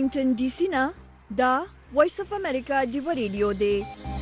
واشنگټن ډي سي نه دا وایس اف امریکا ډیو ریډیو دی.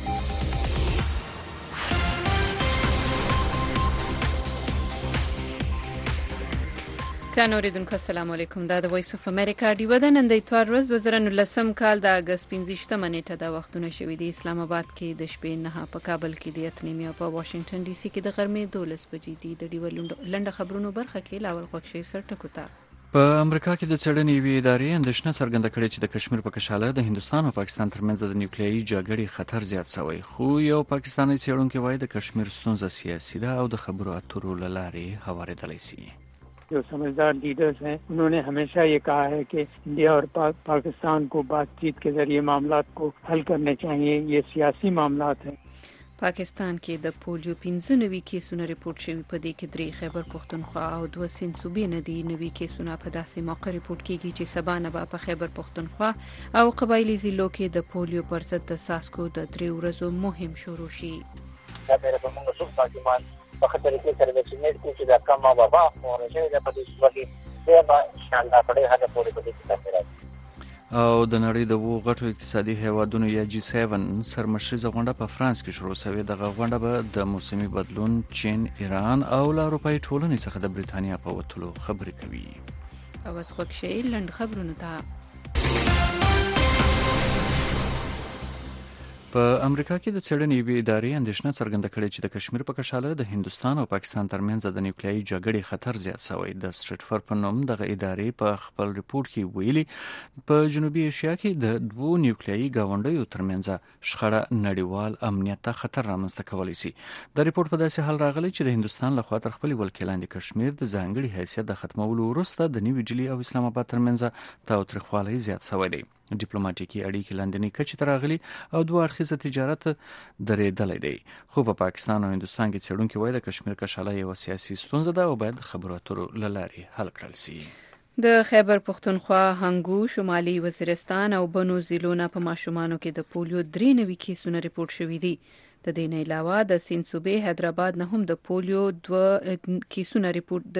ګران اوریدونکو السلام علیکم. دا د وایس اف امریکا ډیو ده. نن د اتوار ورځ 2019 کال د اگست 15 نیټه د وختونه شوې دي. اسلام آباد کې د شپې 9 په کابل کې د 8 په واشنگټن ډي سي کې د غرمې 12 بجې دي. د ډیو لنډه خبرونو برخه کې لاول خوښي سر ټکو ته. په امریکا کې د څېړنې یوې ادارې اندېښنه څرګنده کړې چې د کشمیر په کشاله د هندستان او پاکستان ترمنځ د نیوکلیایي جګړې خطر زیات شوی، خو یو پاکستاني څېړونکی وایي د کشمیر ستونزه سیاسي ده او د خبرو اترو له لارې هوارېدلی شي. जो समझदार लीडर्स हैं उन्होंने हमेशा ये कहा है कि इंडिया और पाकिस्तान को बातचीत के जरिए मामलात को हल करने चाहिए. ये सियासी मामलात हैं. پاکستان کې د پولیو 95 کیسونه ریپورت شوي، په دې کې 3 خیبر پختونخوا او 2 سند صوبې نه دي. 90 کیسونه په داسې موقع ریپورت کیږي چې سبا نه په خیبر پختونخوا او قبایلی ضلعو کې د پولیو پر ضد د ساسکو د 3 ورځو مهم شروع شي. دا به موږ څو پاتمان په خطر کې سره د سینټ کې دا کم بابا ورشه د پدې وګړي دا ان شاء الله په هغه پورې په دې کې راځي. او د نړۍ د وو غټو اقتصادي هیوادونو یا G7 سرمشریزه غونډه په فرانس کې شروع شوې. دغه غونډه به د موسمي بدلون، چین، ایران او له اروپایي ټولنې څخه د بریتانیا په وتلو خبرې کوي. او اوس خوښي لنډ خبرونه ته. په امریکا کې د څېړنې یوې ادارې اندېښنه څرګنده کړې چې د کشمیر په کشاله د هندستان او پاکستان ترمنځ د نیوکلیایي جګړې خطر زیات شوی. د سټریټفر په نوم دغه ادارې په خپل ریپورت کې ویلي په جنوبي ایشیا کې د 2 نیوکلیایي ګاونډیو ترمنځ شخړه نړیوال امنیت ته خطر رامنځته کولی شي. د ریپورت په داسې حال راغلی چې د هندستان لخوا تر خپل ولکې لاندې کشمیر د ځانګړي حیثیت د ختمولو وروسته د نیوي ډیلي او اسلام آباد ترمنځ تاوتریخوالی زیات شوی دی. ډیپلوماټیکي اړیکې لاندنۍ کچې ته راغلي او 2 اړخیزه تجارت درېدلی دی. خو په پاکستان او هندستان کې څېړونکي وایي د کشمیر کشاله یوه سیاسي ستونزه ده او باید د خبرو اترو له لارې حل کړل شي. د خیبر پختونخوا، هنګو، شمالي وزیرستان او بنو ضلعو نه په ماشومانو کې د پولیو 93 کیسونه ریپورت شوي دي. د دې نه علاوه د سند صوبې حیدرآباد نه هم د پولیو 2 کیسونه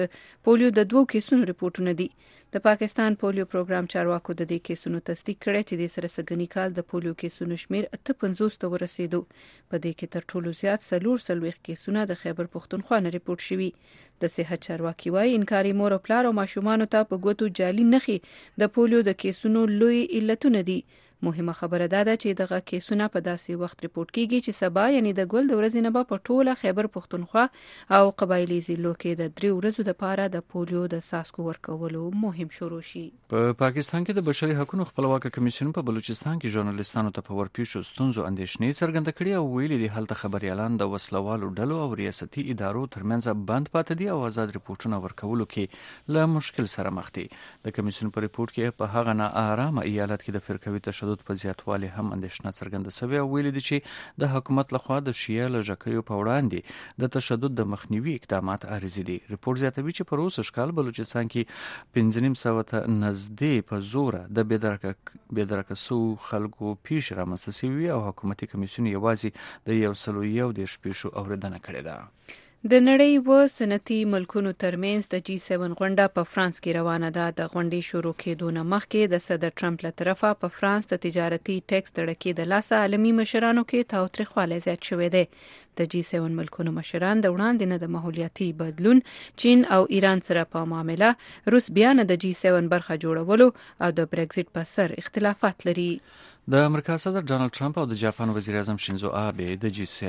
ریپورټونه دي. د پاکستان پولیو پروګرام چارواکو د دې کیسونو تصدیق کړی چې د سره سګنی کال د پولیو کیسونو شمیر 58 ته ورسېدو. په دې کې تر ټولو زیات 43 کیسونه د خیبر پختونخوا نه ریپورت شوي. د صحت چارواکي وايي انکاري مور او پلار او ماشومان ته په ګوتو جالي نخي د پولیو د کیسونو لوی علتونه دي. مهمه خبره ده چې دغه کیسونه په داسې وخت ریپورت کیږي چې سبا یعنی د ګل د ورځې نه په ټوله خیبر پختونخوا او قبایلی ضلعو کې د 3 ورځو لپاره د پولیو د ساسکو ورکولو مهم شروع شي. په پاکستان کې د بشري حقوقو خپلواکه کمیسیون په بلوچستان کې ژورنالیستانو ته په ورپېښو ستونزو اندېښنې څرګنده کړې او ویلي دي هلته خبريالان د وسلوالو ډلو او ریاستي ادارو ترمنځ بند پاتې دي او آزاد ریپورتونه ورکولو کې له مشکل سره مخ دي. د کمیسیون په ریپورت کې په هغه نه آرامه ایالت کې د فرقوي تشدد په زیاتوالي هم اندېښنه څرګنده شوې او ویلي دي چې د حکومت لخوا د شیعه لږکیو په وړاندې د تشدد د مخنیوي اقدامات عارضي دي. ریپورت زیاتوي چې پر اوسه شکال بلوچستان کې 5.5 ته نږدې په زوره د بېدرکه سو خلکو پیښ رامنځته شوي او حکومتي کمیسیون یوازې د 111 پیښو اوریدنه کړې ده. د نړۍ و صنعتي ملکونو ترمنځ د G7 غونډه په فرانس کې روانه ده. د غونډې شروع کېدو نه مخکې د صدر ټرمپ له طرفه په فرانس د تجارتي ټیکس تړکې د لاسه عالمي مشرانو کې تاوتریخوالی زیات شوی دی. د G7 ملکونو مشران د وړاندې نه د ماحولیاتي بدلون، چین او ایران سره په معامله، روس بیا نه د G7 برخه جوړولو او د برگزیټ په سر اختلافات لري. د امریکا صدر ډانلډ ټرمپ او د جاپان وزیر اعظم شینزو آبه د G7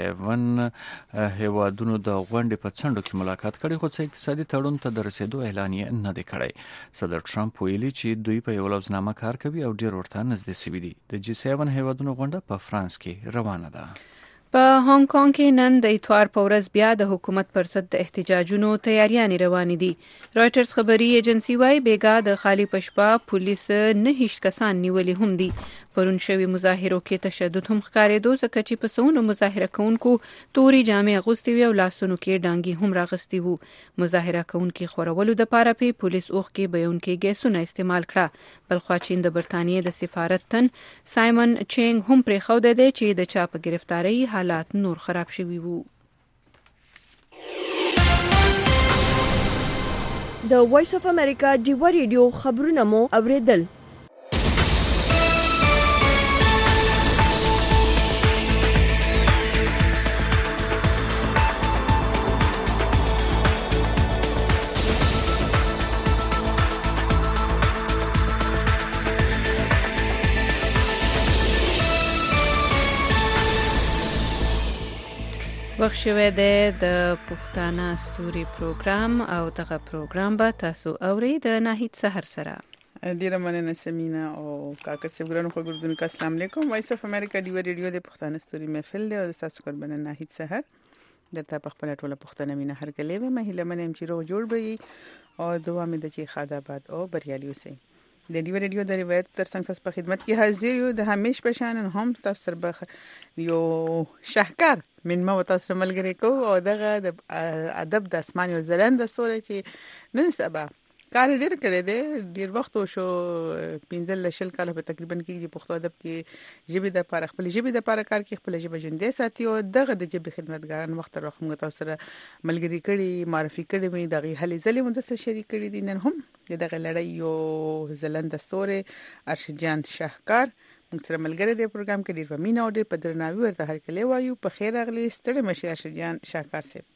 هیوادونو د غونډې په څنډو کې ملاقات کړي، خو څه اقتصادي تړون ته د رسیدو اعلان یې نه دی کړی. صدر ټرمپ ویلي چې دوی په یو لوزنامه کار کوي او ډیر ورته نږدې شوي دي. د G7 هیوادونو غونډه په فرانس کې روانه ده. په هانګ کانګ کې نن د اتوار په ورځ بیا د حکومت پر ضد د احتجاجونو تیاریانې روانې دي. رایټرز خبري ایجنسی وايي بیګا د خالی پشپا پولیس نه هیڅ کسان نیولې هم دي. پرون شوی مظاهرو کې تشدد هم ښکارېدو ځکه چې په څونو مظاهره کوونکو توري جامې اغوستې وي او لاسونو کې ډانګي هم راغستې وو. مظاهره کوونکي خورولو د پاره په پولیس اوخ کې بیونکي ګیسونه استعمال کړه. بلخوا چین د برتانیې د سفارت تن سایمن چینګ هم پرې خوده دی چې د چا په گرفتاری حالات نور خراب شوي وو. د وایس اف امریکا ډیو ریډیو خبرونه مو اوریدل. وخت شوه د پښتانه ستوري پروګرام او دغه پروګرام به تاسو اورئ د ناهید سحر سره. ډیره مننه سمینا او کاکر صاحب ګرانو خو ګردونکو السلام علیکم. وایس اف امریکا دی ریډیو د پښتانه ستوري محفل دی او تاسو قربان ناهید سحر درته په خپل ټوله پښتنه مینه هر کله به مهله منم چې روغ جوړ وي او دعا مې د چې خاداباد او بریالي اوسئ. د دی ریډیو د روایت تر څنګه په خدمت کې حاضر یو د همیش په شان هم تاسو سره به یو شاهکار من ما تاسو ملګری کو او دغه د ادب د اسمان یو زلند سورې چې نن سبا کار ډیر کړی دی ډیر وخت شو 15 کال په تقریبا کې پښتو ادب کې ژبه د لپاره خپل ژبه د لپاره کار کې خپل ژبه ژوندۍ ساتي او دغه د ژبه خدمتګاران وخت راخم تاسو سره ملګری کړي معرفي کړي مې دغه هلي ځلې مونږ سره شریک کړي دي نن هم دغه لړۍ یو زلند ستوره ارشدجان شاهکار موږ سره ملګری دی پروګرام کې ډیر مینه او ډیر په درناوي ورته هر کله وایو په خیر اغلی ستړي مشه ارشدجان شاهکار صاحب.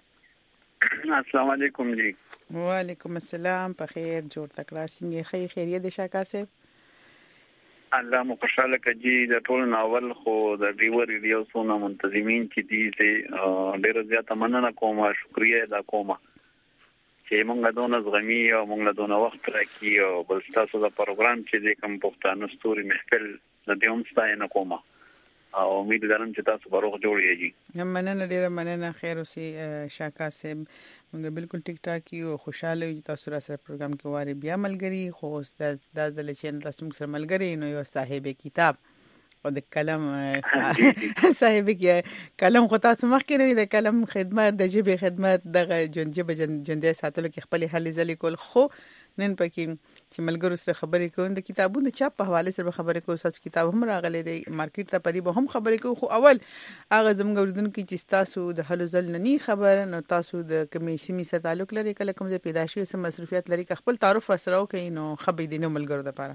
السلام علیکم جی. وعلیکم السلام. په خیر جوړ تکړه څنګه خیریت دي شاکر صاحب؟ الله مو خوشاله کړي. د ټول ناول خو د ډیور ریډیو سونه منتظمین چې دي ډیر زیاته مننه کوم او شکریا ادا کوم چې مونږ دونه زغمی او مونږ دونه وخت راکې او بل تاسو د پروګرام چې د کوم پښتانه ستوري محفل د دې هم ستاینه کوم او امید لرم چې تاسو به روغ جوړ یې. مننه ډیره مننه. خیر اوسې شاکر صاحب موږ بالکل ټیک ټاک یو خوشاله یو تاسو سره پروګرام کې واره بیا ملګری خو د ځل چې تاسو موږ سره ملګری نو یو صاحب کتاب او د قلم صاحب قلم خو تاسو مخکې نه د قلم خدمت د ژبې خدمت دغه ژبه ژوندۍ ساتلو کې خپل هلې ځلې کول خو نن پکې چې ملګرو سره خبرې کوو د کتابونو د چاپ په حواله سره خبرې کوو تاسو کتاب هم راغلي دی مارکیټ ته پدې به هم خبرې کوو خو اول هغه زموږ اوریدونکو چې تاسو د هلو ځل نه خبر نو تاسو د کومې سیمې سره تعلق لري کله کوم ځای پیدا شوی سم مصروفیت لري خپل تعارف سره وکړئ نو خبرې دینو ملګرو لپاره.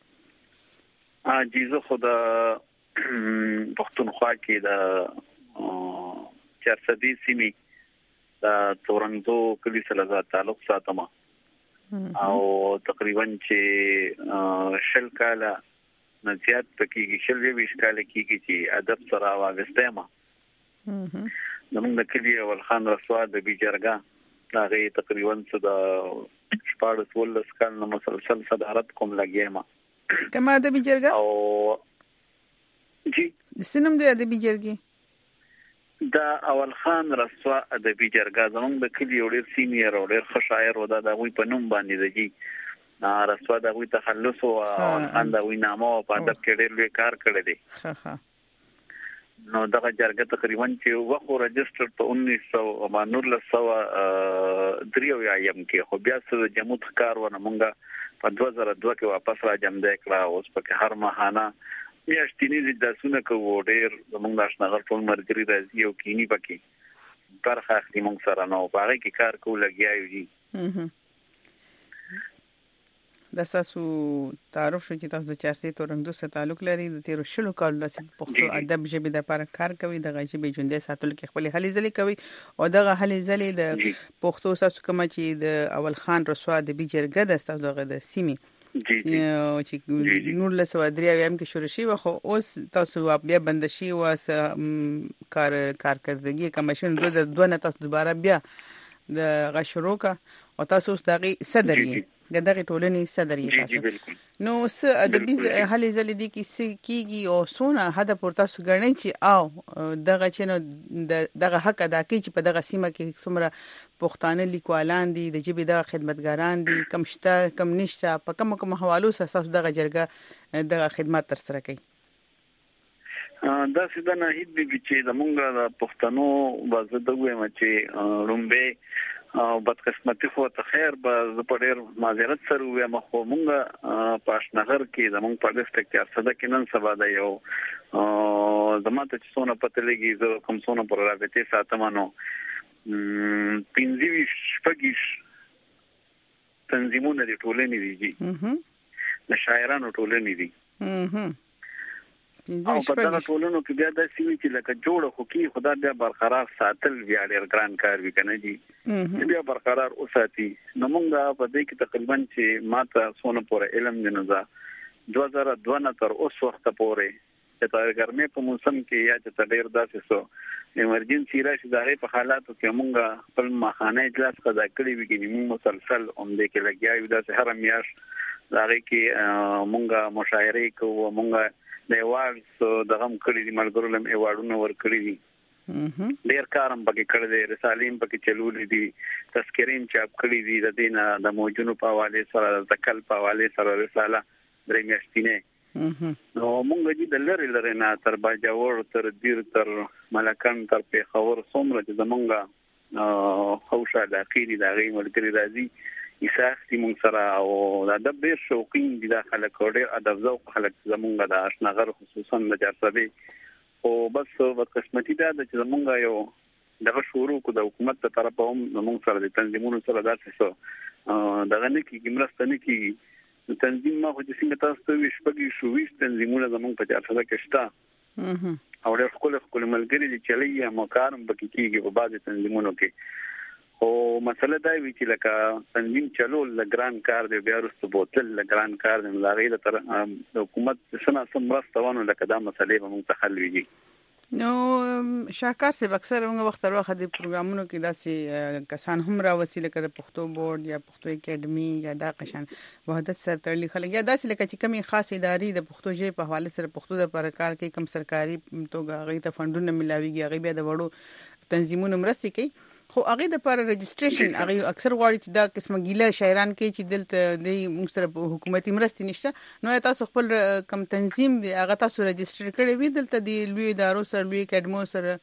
جیزه خدا پښتونخوا کې د 400 سیمې د تورنټو کلی سره تعلق ساتم او تقریبا چې شل کاله نزيات پکې شل 20 کاله کې چې ادب سره واغسته ما زموږ د کلی اول خان رسوا د بیجرګه هغه تقریبا څه د 14 کال نو مسلسل صدارت کوم لګیما کما د بیجرګه او جی سنم د ادبي جرګي دا اول خان رسوا ادبي جرګه زموږ د کلی ډېر سینیئر او ډېر ښه شاعر و دا غوي په نوم باندې دی رسوا دا غوي تخلص او خان دا غوي نامه او په ادب کې ډېر لوی کار کړی دی. نو دا جرګه تقریبا چې وخت رجستر په 1993 یم کې خو بیا سره جمهوریت کار ونه مونږه په 2002 کې واپس را جمع کړه اوس په هر ماهانه میاشتنی د داسونه کوو ډېر زموږ ناشنغر ټول مرګري راځي او کینی پکې برخه اخلي موږ سره نو باغې کې کار کوو لګیایو دي. د تاسو تعارف شو چې تاسو د 400 تورنګ سره تعلق لري د 13 کال لاسي پښتو ادب ژبه د لپاره کار کوي د ژبې ژوندۍ ساتلو کې خپل هلي ځلې کوي او دغه هلي ځلې د پښتو تاسو کوم چې د اول خان رسوا د بیجرګه د تاسو دغه د سیمې چې نور له سوادري یم کې شروع شي خو اوس تاسو بیا بند شي واس کارکردګي کمیشن 2002 نه تاسو دوباره بیا د غشرو کا او تاسو دغه صدر یې دغه ټولنې صدر یې تاسو نو س ادبي هلي ځلې دي کې کیږي او سونه هدا پر تاسو غړنی چې او دغه چې دغه حق ادا کوي چې په دغه سیمه کې څومره پښتانه لیکوالان دي د جبې د خدمتګاران دي کم شته کم نشته په کوم حوالو سره دغه جرګه دغه خدمات تر سره کوي. دا سیده نه هیڅ به چې زمونږ د پښتنو وزده وایم چې رومبه او بدقسمتي خو ته خیر به ز په ډیر معذرت سره وایم خو مونږ پاشنغر کې زمونږ په ډیسټریکټ کې ارصده کې نن سبا دا یو زماته چې څونه پته لګي زه کوم څونه پر رابطه ساتمانو 15 شپږ تنظیمونه د ټولنې دي د شاعرانو ټولنې دي او په دغه ټولنو کې بیا د سیمې چې لکه جوړه خو کې خدا بیا برقرار ساتل بیا ډېر ګران کار وی کنه دي بیا برقرار اوساتي نو موږ په دې کې تقریبا چې ماته سونه پورې علم دی نه 2002 نه تر اوس وخت پورې چې تر ګرمۍ په موسم کې یا چې ډېر داسې سو ایمرجنسي راشي دا په حالاتو کې موږ خپل مخانه اجلاس قضا کړی وي چې موږ مسلسل اومده کې لګیا یو داسې هر میاش دا کې موږ مشاعره کوو موږ د ایوارډز دغه کړی دي ملګرو لم ایوارډونه ور کړی دي ډیر کارم پکې کړی دی رسالین پکې چلولې دي تذکرین چاپ کړی دي د دینه د موجونو په حواله سره د کل په حواله سره رساله درې میاشتینه نو موږ د لری نه تر باجوړ تر دیر تر ملکان تر پیښور څومره چې زمونږه خوشا د عقیدې د غي ملګری راځي اساسي موږ سره او د ډېر شوقین دي د خلک ډېر ادب ذوق خلک زمونږه د آشناغر خصوصا د جرسبي او بس بدقسمتي دا چې زمونږ یو دغه شروع کو د حکومت ته طرف هم زمونږ سره د تنظیمونو سره داسې دغه نه کې مرسته نه کې تنظیم ما خو چې څنګه تاسو ته وشپږی شوې تنظیمونه زمونږ په چارڅه کې شته او ډېر خپل ملګری دي چې لیا مکارم پکې کېږي په بعض تنظیمونو کې او مسله دا وی چې لکه تنظیم چلول لګران کار دی بیا وروسته بوتل لګران کار دی لاغې تر حکومت څنګه سمراستونه لکه دا مسلې به موږ ته حل ویږي نو شاکار سے اکثر موږ وخت تر وخت د پروګرامونو کې داسې کسان هم راوسی لکه د پښتو بورډ یا پښتو اکیډمي یا دا قشان وحدت سره تړلي خلک یا داسې لکه چې کمی خاص ادارې د پښتو ژبې په حواله سره پښتو د پر کار کې کم سرکاري توګه غي ته فندونه ملاويږي غي بیا د وړو تنظیمونو مرستي کوي خو هغه د پر رجسټریشن هغه اکثر غواړي چې دا قسمه ګیله شاعران کې چې دلته د موږ سره حکومتي مرستې نشته نو تاسو خپل کم تنظیم هغه تاسو رجسټر کړی وي دلته د لوی ادارو سره لوی اکیډمو سره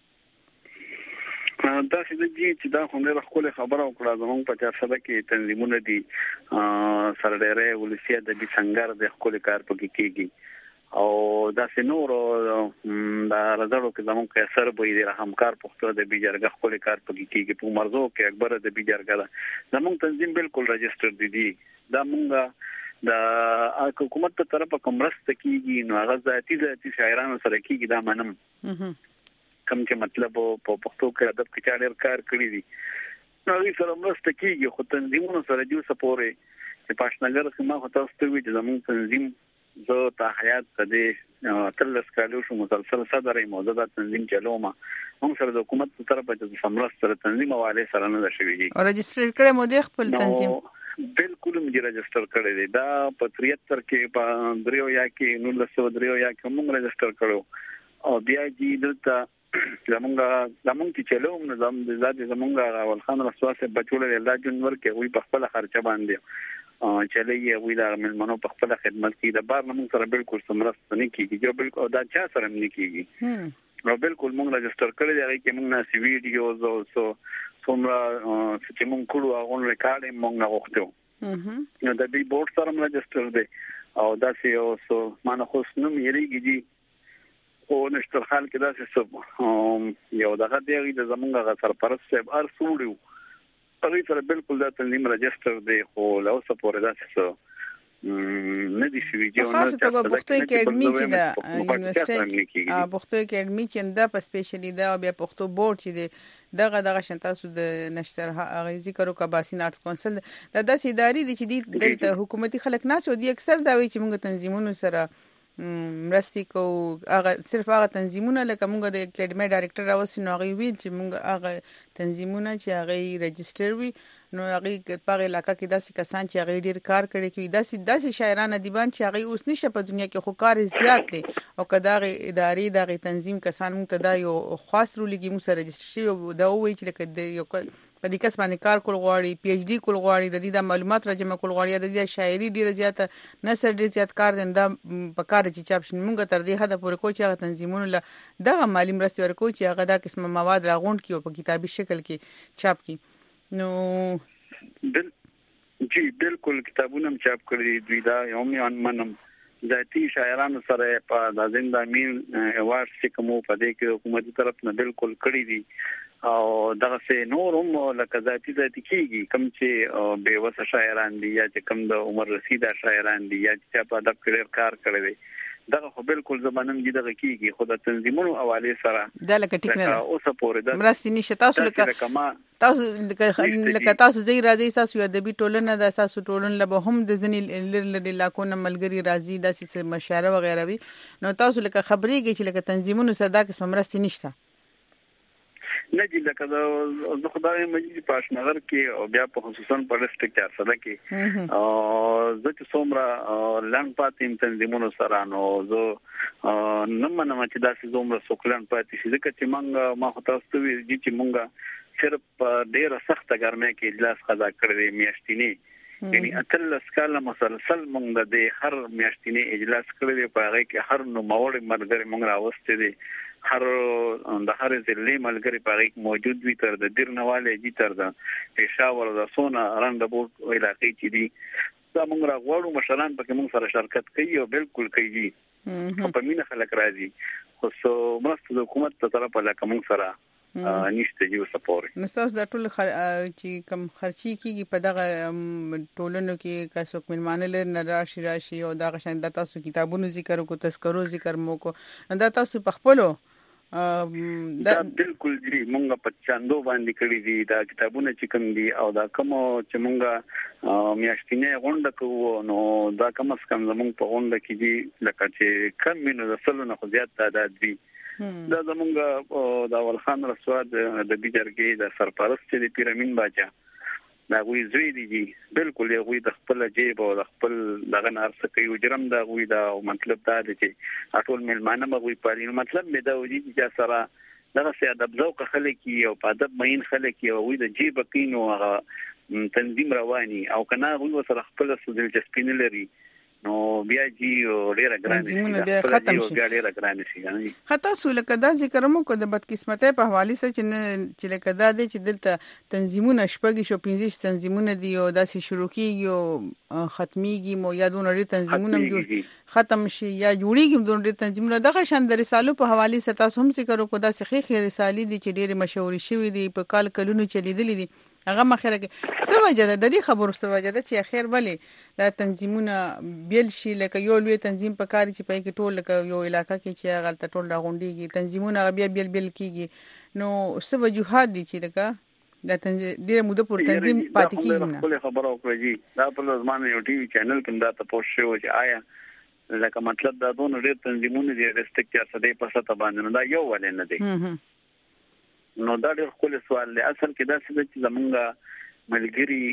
دا چې دا خو خپل خبره وکړه زموږ په چارڅه کې تنظیمونه دي سره ډېرې ولسیه د څنګه د خپل کار پکې کېږي او دا سينور دا راځو کې زموږ کې اثر به دي همکار پښتو د بیجرګه خپل کار پکې کېږي په مرزو کې اکبر د بیجرګه دا زموږ تنظیم بالکل رجسټر دي دا موږ د حکومت ته طرفه کوم رسته کېږي نو هغه ذاتي شاعرانو سره کېږي دا منم کوم چې مطلب په پښتو کې ادب کې چاډر کار کړی دي نو هغه سره رسته کېږي خو تنظیمونو سره جو سپورې چې پښتنګر سم هو تاسو ته وی چې زموږ تنظیم زه ته حیات کده تل سکالو شو مسلسل صدرې موضوع تنظیم چلوما موږ سره د حکومت په طرفه د سمرست سره تنظیم حواله سره نه شوی دي او رجسټر کړه مو د خپل تنظیم بالکل موږ رجسټر کړی دی دا په 73 کې په دریو یا کې 1903 یا کې موږ رجسټر کړو او بیا چې دلته زمونږ چې چلوم نظام د ذات زمونږ اول خان رسواسه بچول الله جنور کې وي په خپل خرچه باندې چلے وی دا ملمنو په خپل خدمت کې د بار نمون سره بالکل سمرست نه کیږي جو بالکل دا چا سره نه کیږي نو بالکل موږ رجسټر کړی دی کې موږ نه ویډیوز او څومره چې موږ کړو هغه ریکارډ موږ نه وختو نو د بي بورډ سره رجسټر دی او دا سه مانه خو نو میریږي او نشتر حال کې دا څه یو دغه دی د زمونږ سرپرست صاحب ار سوړو هغه سره بالکل دا تنظیم رجسټر دی خو له اوسه پورې دا څه نه دي شوی جو نه تاسو په پښتو اکیډمي چې دا یونیورسيټي پښتو اکیډمي چې دا په سپیشلی دا بیا پښتو بورډ چې دی دغه شان تاسو د نشر هغه ذکر وکړه باسین آرټس کونسل دا داسې ادارې دي چې دلته حکومتي خلک نه سو دي اکثر دا وی چې موږ تنظیمونو سره مرستي کو هغه صرف هغه تنظیمونه لکه موږ د اکیډمي ډایریکټر راوسی نو هغه ویل چې موږ هغه تنظیمونه چې هغه رجسټر وي نو هغه په علاقې کې داسې کسان چې هغه ډیر کار کوي کې داسې شاعران ادیبان چې هغه اوس نشه په دنیا کې خو کار زیات دي او کداغه ادارې دغه تنظیم کسان موږ ته دا یو خاص رولګي موږ سره رجسټر شي دا وایي چې لکه یو په دې کس باندې کار کول غواړي پی ایچ ډی کول غواړي د دې د معلومات راجمع کول غواړي د دې شاعري ډیره زیاته نثر ډیر زیات کار دي دا په کار چې چاپ شي موږ تر دې حد پورې کوی چې هغه تنظیمونه له دغه مالی مرستې ورکو چې هغه دا قسمه مواد راغونډ کیو په کتابي شکل کې چاپ کی نو جی بالکل کتابونه چاپ کړی دوی دا یوم منم ذاتی شاعرانو سره په د زنده امین ایوارډ چې کوم په دې کې حکومتي طرف نه بالکل کړی دي او دغه سه نور هم لکه ذاتی کیږي کوم چې بے وسه شاعران دي یا چې کوم د عمر رسیده شاعران دي یا چې په ادب کې کار کړی دي دغه خو بالکل زمانم دي دغه کیږي خو د تنظیمونو حواله سره دا لکه ټیک نه اوس پورې د مرستې نشته. تاسو لکه تاسو زی راځي تاسو یو ادبي ټولنه د اساسو ټولنه له هم د ځنی لری لاکونه ملګری راځي د سیس مشاره وغیرہ وي نو تاسو لکه خبريږي چې لکه تنظیمونو صدا قسم مرستې نشته نه دي لکه د خدای مجید پاشنغر کې او بیا په خصوصا په ډسټریکټ چارسده کې زه چې څومره لاند پاتې تنظیمونو سره نو زه نه منم چې داسې څومره سوکلان پاتې شي ځکه چې ما خو تاسو ته ویل چې مونږه صرف ډېر سخت ګرمه کې اجلاس قضا کړی میاشتنی یعنی اتل سکاله مسلسل مونږ د هر میاشتنی اجلاس کړی په هغه کې هر نو موري مرګري مونږ راوستي دي هر د هر ضلع ملګری پاره موجود وي تر د دیرنواله دي تر د پېښور د سونا رندبورګ علاقې چې دي دا موږ راغواړو مشران پکې موږ سره شرکت کوي او بالکل کوي په مینه خلک راځي خو مرسته د حکومت ته طرف لکه موږ سره نشته یو سپورټ نو تاسو د ټول چې کم خرچي کیږي په دغه ټولنو کې کا څوک ملمانه لري راشي او دغه شان د تاسو کتابونو ذکر کو تذکرو ذکر مو کو دا تاسو په خپلو دا بالکل دی مونږه په چاندو باندې کړی دي دا کتابونه چې کوم دي او دا کوم چې مونږه میاشتنه غونډه کوو نو دا کوم څه کوم زمونږ په غونډه کې دي لکه چې کم مینو د سلونه خو زیات تعداد دي دا زمونږ د اول خان رسواد د بیجرګي د سرپرست دي پیرامین باچا دا غوي زوی دي بالکل یو د خپل جیب او د خپل دغه نارسه کوي جرم دا غوي دا مطلب دا دی چې ټول ملمانه مغوي پالي مطلب مې دا ودی چې سره دغه سي ادب ذوق خلک او په ادب مین خلک او وي د جیب کینو تنظیم رواني او کنه غوي سره خپل سودل چسپین لري نو بیا جی ډیره ګرانه بیا ختم شي بیا ډیره ګرانه شي خطا سو لکه دا ذکر مو کو د بدقسمتۍ په حواله سره چې لکه دا دی چې دلته تنظیمونه شپږ شو 15 تنظیمونه دي او داسې شروع کیږي او ختميږي مو یادونه لري تنظیمونه جوړ ختم شي یا جوړیږي دونه تنظیمونه دغه شان د رسالو په حواله سره تاسو هم ذکر کو دا سخی خیر رسالې دي چې ډیره مشهوري شوې دي په کال کلونو چلیدلې دي هغه مخره کې سوجه د دې خبرو سوجه د چې اخر ولې دا تنظیمونه بیل شي لکه یو لوی تنظیم په کار چې پای کې ټول لکه یو علاقې کې چې هغه ټول راغونډيږي تنظیمونه بیا بیل کیږي نو سوجوهات دي چې لکه دا ډیره موده پر تنظیم پاتې کیږي نه خپل خبرو کوي دا په زمانه یو ټي وي چینل کې دا تاسو شو چې آیا لکه مطلب دا دون ډیر تنظیمونه دي ریسټریکټ یا سده په ستا باندې نه دا یو ولې نه دي نو دا ډېر خپل سوال دی اصل کې دا چې زمونږ ملګری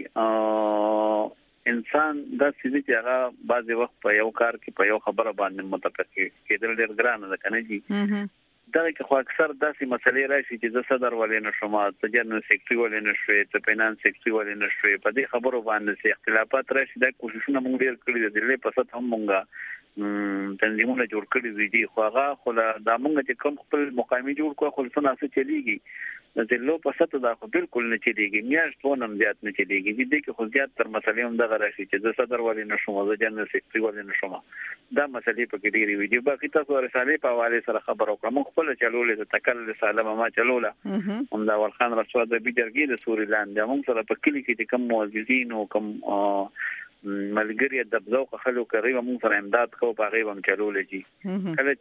انسان دا چې هغه بعضی وخت په یو کار کې په یو خبره باندې متفق کېدل ډېر ګران ده کنه جی دا کې خو اکثر داسې مسلې راشي چې د صدر ولې نشم ته جنرال سیکریټري ولې نشوي ته فینانس سیکریټري ولې نشوي په دې خبرو باندې اختلافات راشي دا کوششونه موږ ډېر کړی دي د په سات هم موږ تنظیمونه جوړ کړی دي خو هغه خو دا موږ چې کوم خپل مقامي جوړ کوو خو څه نه چلیږي د لو په سات دا خو بالکل نه چلیږي میاشت ونه زیات نه چلیږي دې کې خو زیات تر مسلې هم دغه راشي چې د صدر ولې نشم د جنرال سیکریټري ولې نشم دا مسلې په کې ډېری وي باقي تاسو رسالې په حواله سره خبرو کوم خپل چلولې د تکل رساله ما چلوله هم دا ورخان رسول د بیجرګي د سوريلاند هم سره په کلی کې کوم موظفین او کوم ملګری د ذوق خلکو قریبا مون سره امداد کو په غیبه هم چلولې دي کله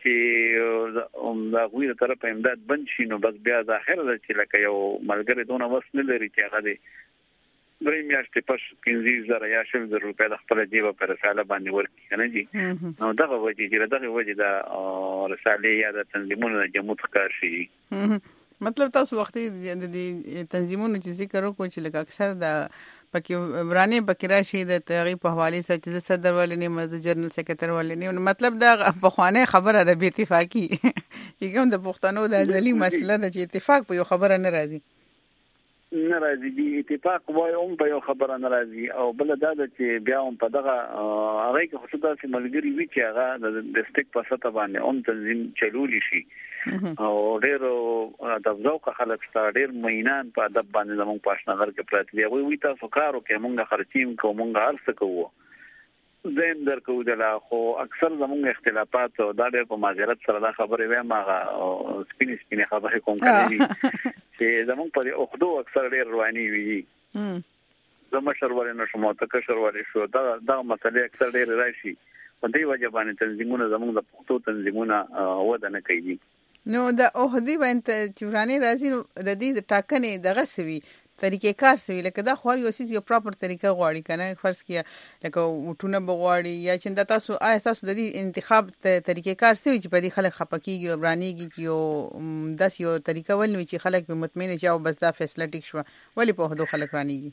چې دا غوی تر په امداد بند شي نو بس بیا ظاهر ده چې لکه یو ملګری دونه وس نه لري چې هغه دې درې میاشتې پس 15,000 یا 10,000 روپیا د خپل جیب په رساله باندې ورکړي کنه جی نو دغه وجه چې دغه وجه دا رساله یا د تنظیمونو د جمهوریت ښکار شي مطلب تاسو وختي د تنظیمونو چې ذکر وکړو چې لکه اکثر د پکې ورانه پکې راشي د تغییر په حواله سره چې صدر ولې نه مزه جنرال سیکریټر ولې نه مطلب دا په خوانه خبره ده به اتفاقی چې کوم د پښتنو د ازلی مسله ده چې اتفاق په یو خبره نه راځي ناراضي دي اتفاق وای هم په یو خبره ناراضي او بل دا چې بیا هم په دغه هغه کې خصوصا چې ملګری وی چې هغه د ډسټریکټ په سطح باندې هم تنظیم چلولی شي او ډېر د ذوق خلک ستاره ډېر مینان په ادب باندې زموږ پښتنغر کې پراته دی وی تاسو کارو کې مونږه خرچیم کوو مونږه ارڅ کوو زم درکو دلا خو اکثر زموږ اختلافات او دا ډېر په معذرت سره دا خبره وایم هغه سپینې خبره کوم کوي چې زموږ په اوخدو اکثر ډېر رواني وي زموږ شروالي نشو مو ته کشروالي شو دا مسله اکثر ډېر راشي په دې وجه باندې تنظیمونه زموږ د پښتو تنظیمونه وده نه کوي. نو د اوهدي باندې چې ورانه راځي د دې د ټاکنې دغه سوي طریقې کار سوي لکه دا خو یو پراپر طریقه غواړي کنه فرض کیا لکه وټونه بغواړي یا چې د تاسو اساس د دې انتخاب طریقې کار سوي چې په دې خلک خپکیږي او برانیږي چې یو داس یو طریقه ولني چې خلک به مطمئن شي او بس دا فیصله ټیک شو ولی په هدو خلک رانیږي.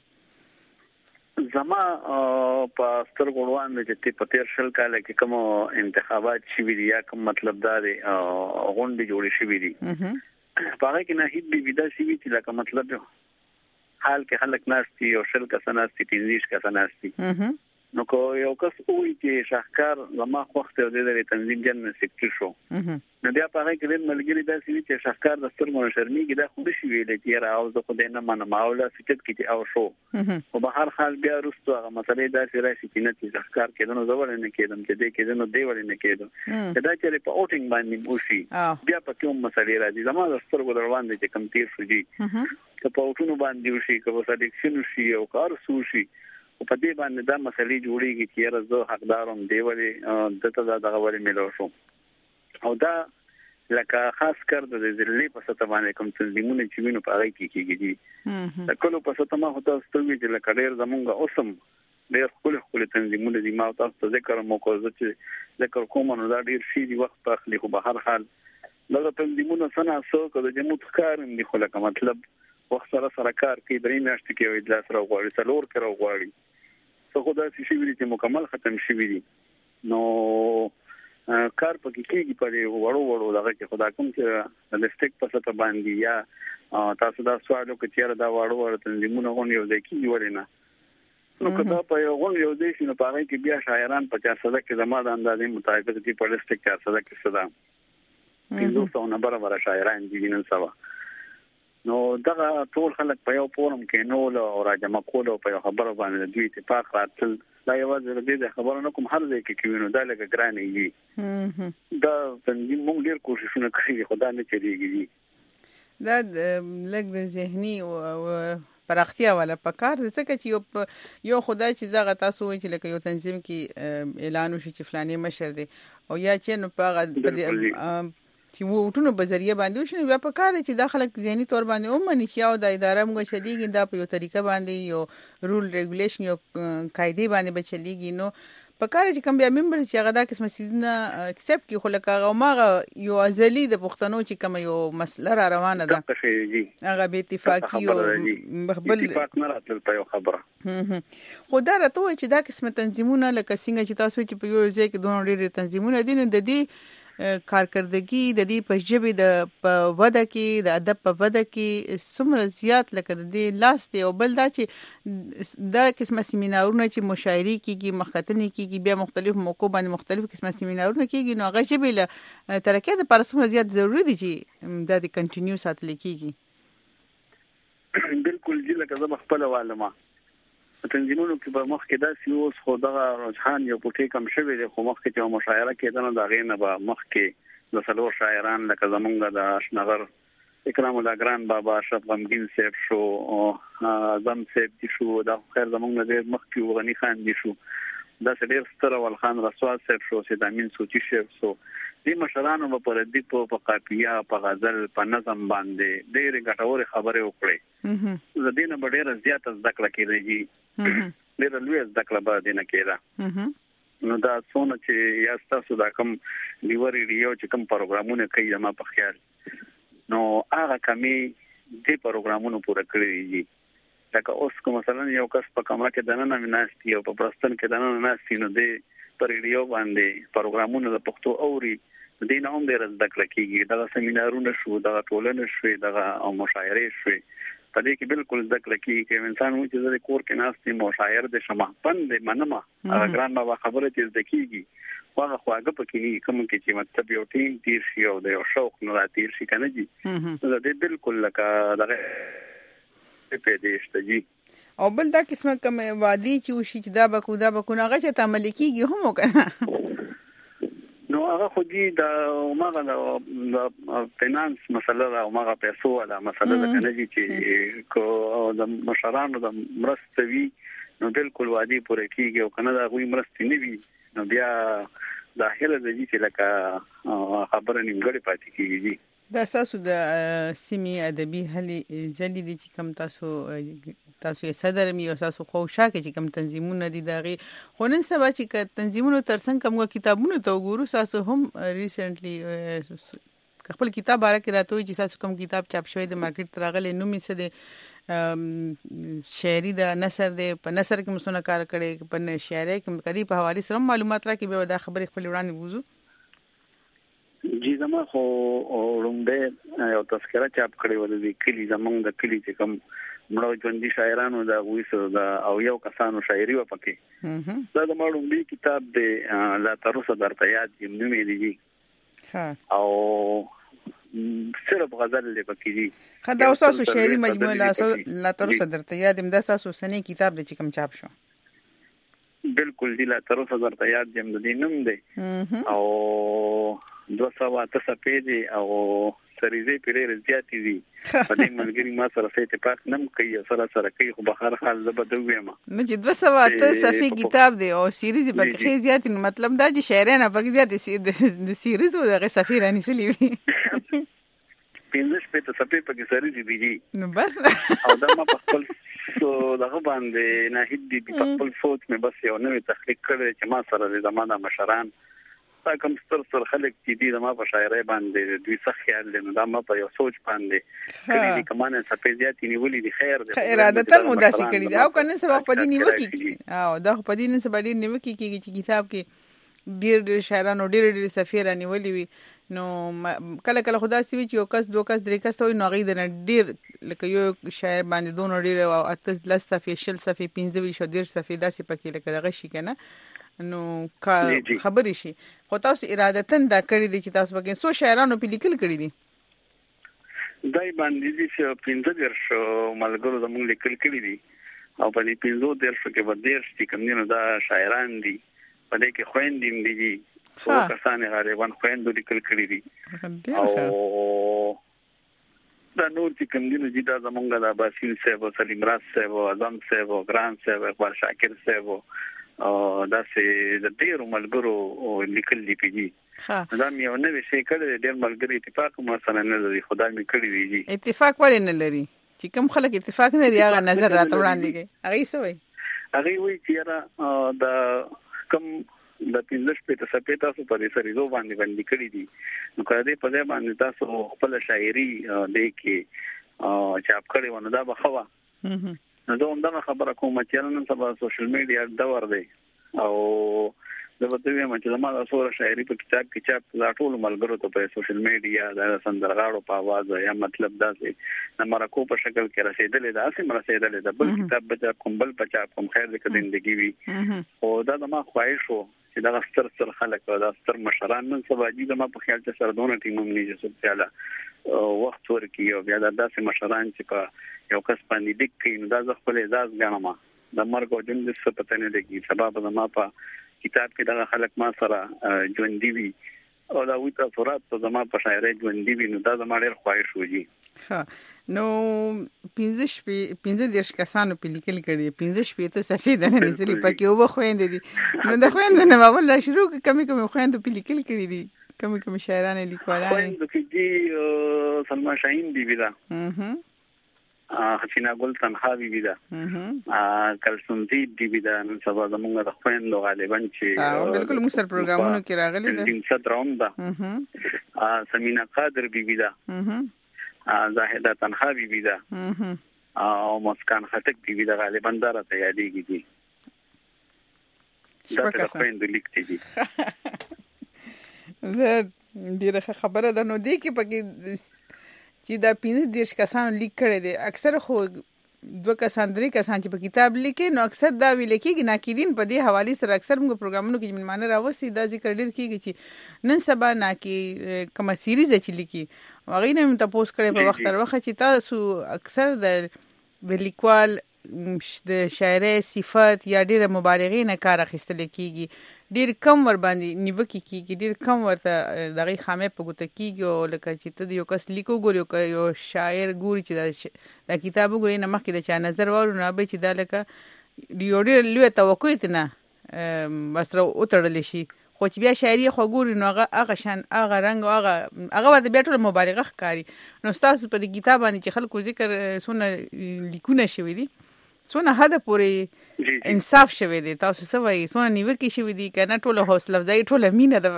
زما په سترګو وړاندې چې په تیر شل کال کې کوم انتخابات شوي دي یا کوم مطلب دا دی غونډې جوړې شوي دي په هغه کې نه هیڅ به ودا شوي چې لکه مطلب حال کې خلک ناشتي او شل کسان ناشتي 30 کسان ناشتي نو کو یو کس وی چې شاهکار زما وخت او د تنظیم جن سکتر شو نو بیا په هغه کې د ملګری داسې وی چې شاهکار د سترګو شرمېږي دا خو شي ویل چې راو زه خو دې نه منم او لا سکت کې او شو او په هر حال بیا وروسته هغه مسلې داسې راشي چې نه چې شاهکار کېدنو زول نه کېدم چې دې کېدنو دی ول نه کېدم دا چې په اوټینګ باندې موشي بیا په کوم مسلې راځي زما د سترګو دروازه چې کم تیر شوږي چې په اوټونو باندې وشي که په سلیکشن شي او کار سوشي او په دې باندې دا مسلې جوړیږي چې راځو حقداروم دی ولې دته دا غوړې ملو شو او دا لکه خاص کر د ذلې په سطح باندې کوم تنظیمونه چې وینو په هغه کې کېږي دا کله په سطح ما هوته ستوي چې لکه ډېر زمونږ اوسم ډېر خپل تنظیمونه دي ما تاسو ته ذکر مو کوم چې ذکر کوم نو دا ډېر شي دی وخت په اخلي خو به هر حال دا تنظیمونه سنا سو کله چې متخکار دي خو لکه مطلب وخت سره کار کوي درې میاشتې کې اجلاس راغواړي څلور کې راغواړي څه خدای شي ویلي چې مکمل ختم شي وي نو کار پکې کېږي په وړو دغه کې خدای کوم چې د سټیک په سطح باندې یا تاسو دا سوالو کې چیرې دا وړو تنظیمونه غونډې یو ځای کې ورینه نو کدا په یو غونډې یو ځای شنو پاره کې بیا شاعران 50 کې زما د اندازې مطابق کې په سټیک 40 کې صدا 200 نه برابر شاعران دي نن سبا نو دا ټول خلک په یو فورم کې نو او راجمع کول او په خبره باندې دوی اتفاق راتل دا یو ځل خبره نه کوم هر ځای کې کېونو دا لکه ګرانې وي دا تنظیم موږ ډېر کوششونه کوي خدا نه چلیږي دا لګ د ذهني او پراختیا ولا پکار د څه چې یو خدای چې دا تاسو وایي چې لکه یو تنظیم کې اعلان وشي چې فلاني مشر دی او یا چې نو په چې وټونو په ذریعہ باندې شنو بیا په کار چې دا خلک ذهني تور باندې ومني چې او د اداره موږ چلیږي دا په یو طریقه باندې یو رول ریګولیشن یو قاعده باندې بچلیږي نو په کار چې کوم بیا ممبر چې هغه دا قسمه سیدنه اکسپټ کی خو لکه هغه ماغه یو ازلی د پښتنو چې کوم یو مسله را روانه ده هغه به اتفاقی او بل اتفاق نه راتل په یو خبره خو دا راته چې دا قسمه تنظیمونه لکه څنګه چې تاسو چې په یو ځای کې دوه ډېر تنظیمونه دي نو د دې کارکردګي د دې په ژبه د په وده کې د ادب په وده کې څومره زیات لکه د دې لاس دی او بل دا چې دا قسمه سیمینارونه چې مشاعري کیږي مخکتنې کیږي بیا مختلف موقع باندې مختلف قسمه سیمینارونه کیږي نو هغه ژبه له ترکیه د پر څومره زیات ضروری دي چې دا د کنټینیو ساتل کیږي بالکل جله کزه خپل عالمه تنظیمونو کې په مخ کې دا سیوس خو دغه رجحان یو پټي کم شوی دی خو مخ کې چې مشاعره کېدنه دا غینه به مخ کې د څلور شاعران لکه زمونږ د اشنغر اکرام الله ګران بابا اشرف غمگین صاحب شو اعظم صاحب دي شو دا خیر زمونږ د مخ کې غنی خان دي شو دا ډېر ستر ول خان رسول صاحب شو سید امین سوچي شیخ شو دې مشرانو په ردی په قافیه په غزل په نظم باندې ډېر ګټورې خبرې وکړې زه دې نه ډېر زیات ذکر کړی ډېر لوی ذکر به دې نه کېده نو دا څونه چې یا تاسو دا کوم لیوري ریو چې کوم پروګرامونه کوي ما په خیال نو هغه کمی دې پروګرامونو پوره کړی دي لکه اوس کوم مثلا یو کس په کمره کې دننه مناستی او په پرستن کې دننه ناستی نو دې پر ریډیو باندې پروګرامونه د پښتو اوري دین هم ډېر ذکر کیږي دا سیمینارونه شو دا ټولنه شو دا مشاعره شو په دې کې بالکل ذکر کیږي چې انسان و چې د کور کې ناستي مشاعره د شماپند منمه هغه ګران ما خبره چې ذکیږي هغه خواږه پکې کوم کې چې مطلب یو ټیم تیر شي او د یو شوق نه راتیر شي کنه جی دا دې بالکل لکه دغه په دې شته او بل دا قسمه کوم وادي چې وشي چې دا بکو هغه چې تعامل کیږي هم وکړه نو هغه خو دي دا ماغه د فینانس مسله او ماغه پیسو ولا مسله ده کنه چې کو د مشرانو د مرستوي نو بالکل وادي پورې کیږي او کنه دا غوي مرستې نه وي نو بیا داخله د دې چې لکه خبره نیمګړې پاتې کیږي. دا تاسو د سیمې ادبي هلي ځلې دي چې کوم تاسو یې صدر می او تاسو خوشا کې چې کوم تنظیمونه دي داغي خو نن سبا چې تنظیمونو ترڅنګ کوم کتابونه ته وګورو تاسو هم ریسنټلی خپل کتاب باره کې راته وي چې تاسو کوم کتاب چاپ شوی د مارکیټ ترغلې نومي څه دی شاعري د نثر دی په نثر کې مسونه کار کړي په شاعري کې کدي په حواله سره معلومات راکې به دا خبرې خپل وړاندې وځو. جی زما خو رومبه یو تذکرہ چاپ کړی ول دي کلی زمونږ د کلی چې کوم مړو ژوندۍ شاعرانو دا وېسو دا او یو کسانو شاعري و پکې دا د مړومبي کتاب دی لا تروسه درته یاد نومې دی او صرف غزل دی پکې دي خدا اوسه شاعري مجموعه لا تروسه درته یاد هم د تاسو سنې کتاب دی چې کوم چاپ شو. بالکل دی لا تروسه درته یاد دیم د دې نوم دی او 200 صفحې او سریزه پیری زیاتې دي په دې ملګری ما سره څه اتفاق نم کوي سره کوي خو بهر حال زبدوي ما نو چې 200 صفحې کتاب دی او سیریز پکې زیاتې مطلب دا چې شاعرانه پکې زیاتې د سیریز او د سفیرانی سلی وي 15 صفحې پکې سریزه دي نو بس او دا ما په خپل دغه باندې نه هیڅ دي په خپل سوچ مې بس یو نوې تخلیق کړی چې ما سره د زمانه مشران تا کوم ستر خلک چې دي د ما په شاعرۍ باندې دوی څه خیال لري دا ما په یو سوچ باندې کړي دي کمانه صفحات نیولې دي خیر دي ارادتن مداسي کړي دي او کنه سبا په دې نیوکي او دا په دې نن سبا دې نیوکي کیږي چې کتاب کې ډېر شاعرانو ډېر سفیر نیولې وي نو کله خدا سی وی چې یو کس دوه کس درې کس ته نو غي د ډېر لکه یو شاعر باندې دوه ډېر او اتل صفحې شل صفحې 15 شو ډېر صفحې داسې پکې لکه دغه شي کنه نو خبرې شي خو تاسو ارادتن دا کړی دي چې تاسو پکې سو شاعرانو په لیکل کړی دي دای باندې چې 15 ملګرو زموږ لیکل کړی دي او په دې 15 کې به ډېر کوم دا شاعران دي په دې کې خويندې دي او کسانې غریبان خويندو لیکل کړی دي او دا نور چې کوم دي چې دا زمونږ د باسل صاحب سلیم راز صاحب اعظم صاحب ګران صاحب اقبال شاکر صاحب او دا سه د ډیرو ملګرو لیکل دي پیږي دا مې یو نوې شی کړی ډېر ملګری اتفاق ما سره نه لري خدای مې کړی دی اتفاق ولې نه لري چې کوم خلک اتفاق نه لري هغه نظر راته وړاندې کوي هغه څه وایي هغه وایي چې دا کوم د 15 صفحې تاسو په دې سریزو باندې کړی دي نو کله دې په ځای باندې تاسو خپل شاعري دې کې چاپ کړی ونه دا بخوا نو دا خبره کوم چې نن سبا سوشل میډیا دور دی او دا به دوی چې زموږ سره شاعري په کتاب کې چاپ لا ټول ملګرو ته په سوشل میډیا د سندرغاړو په आवाज یا مطلب دا چې نمبرکو په شکل کې رسیدلې دا سم رسیدلې دا بل کتاب به کوم بل پچا کوم خیر دې کړي زندگی وي او دا ما خواهش وو چې دا ستر خلک او دا ستر مشران نن سبا دي ما په خیال کې سره دونه ټیم مونږ نه سوچاله وخت ورکی او بیا داسې مشران چې په یو کس باندې د کین دا خپل اعزاز غنما د مرګ او جون د څه پته نه لګي سبب ما په کتاب کې دا خلک ما سره ژوند دی او دا وی تاسو راته زما په شاعرۍ ژوند دی نو دا زما ډېر خواهش وږي ها نو 15 کسانو په لیکل کړي 15 ته صفحې ده نه سری پکې او خويندې دي نو د خويندو نه اول را شروع کمی خويندو په لیکل کړي دي کمی شاعرانه لیکوالان خويندو کې دي سلمہ شاهین بیبی دا حسینا ګل تنها بیبی دا کلثوم بیبی دا نن سبا زموږ د خويندو غالبا چې بالکل موږ سره پروګرامونو کې راغلي ده دین صدروم دا سمینا قادر بیبی دا زاهده تنها بیبی دا او مسکان خټک بیبی دا غالبا دا راته یادېږي دي دا څه خويندو لیکتي دي زه ډیره خبره ده نو دی کې پکې چې دا 15 کسانو لیک کړي دي اکثر خو دوه کسان درې کسان چې په کتاب لیکي نو اکثر دا ویل کېږي ناقدین په دې حواله سره اکثر موږ پروګرامونو کې منمانه راوسی دا ذکر ډیر کېږي چې نن سبا ناقي کومه سیریز چې لیکي هغه نه تاسو کړي په وخت تر وخت چې تاسو اکثر د لیکوال د شاعرۍ صفات یا ډیر مبالغې نه کار اخیستل کېږي ډیر کم ور باندې نیوکه کیږي ډیر کم ورته دغه خامې په ګوته کیږي او لکه چې ته یو کس لیکو ګوري یو شاعر ګوري چې دا کتاب ګوري نه مخکې د چا نظر وره نه به چې دا لکه ډیر لوی توقع نه مسره وتړل شي خو چې بیا شاعري خو ګوري نو هغه شان هغه رنگ هغه د بیا ټول مبالغه ښکاری نو تاسو په دې کتاب باندې چې خلکو ذکر سونه لیکونه شوی دي سونه حد پورې انصاف شوی دی تاسو څه وایي سونه نیوکه شوی دی کنه ټول حوصله افزای ټول مینه ده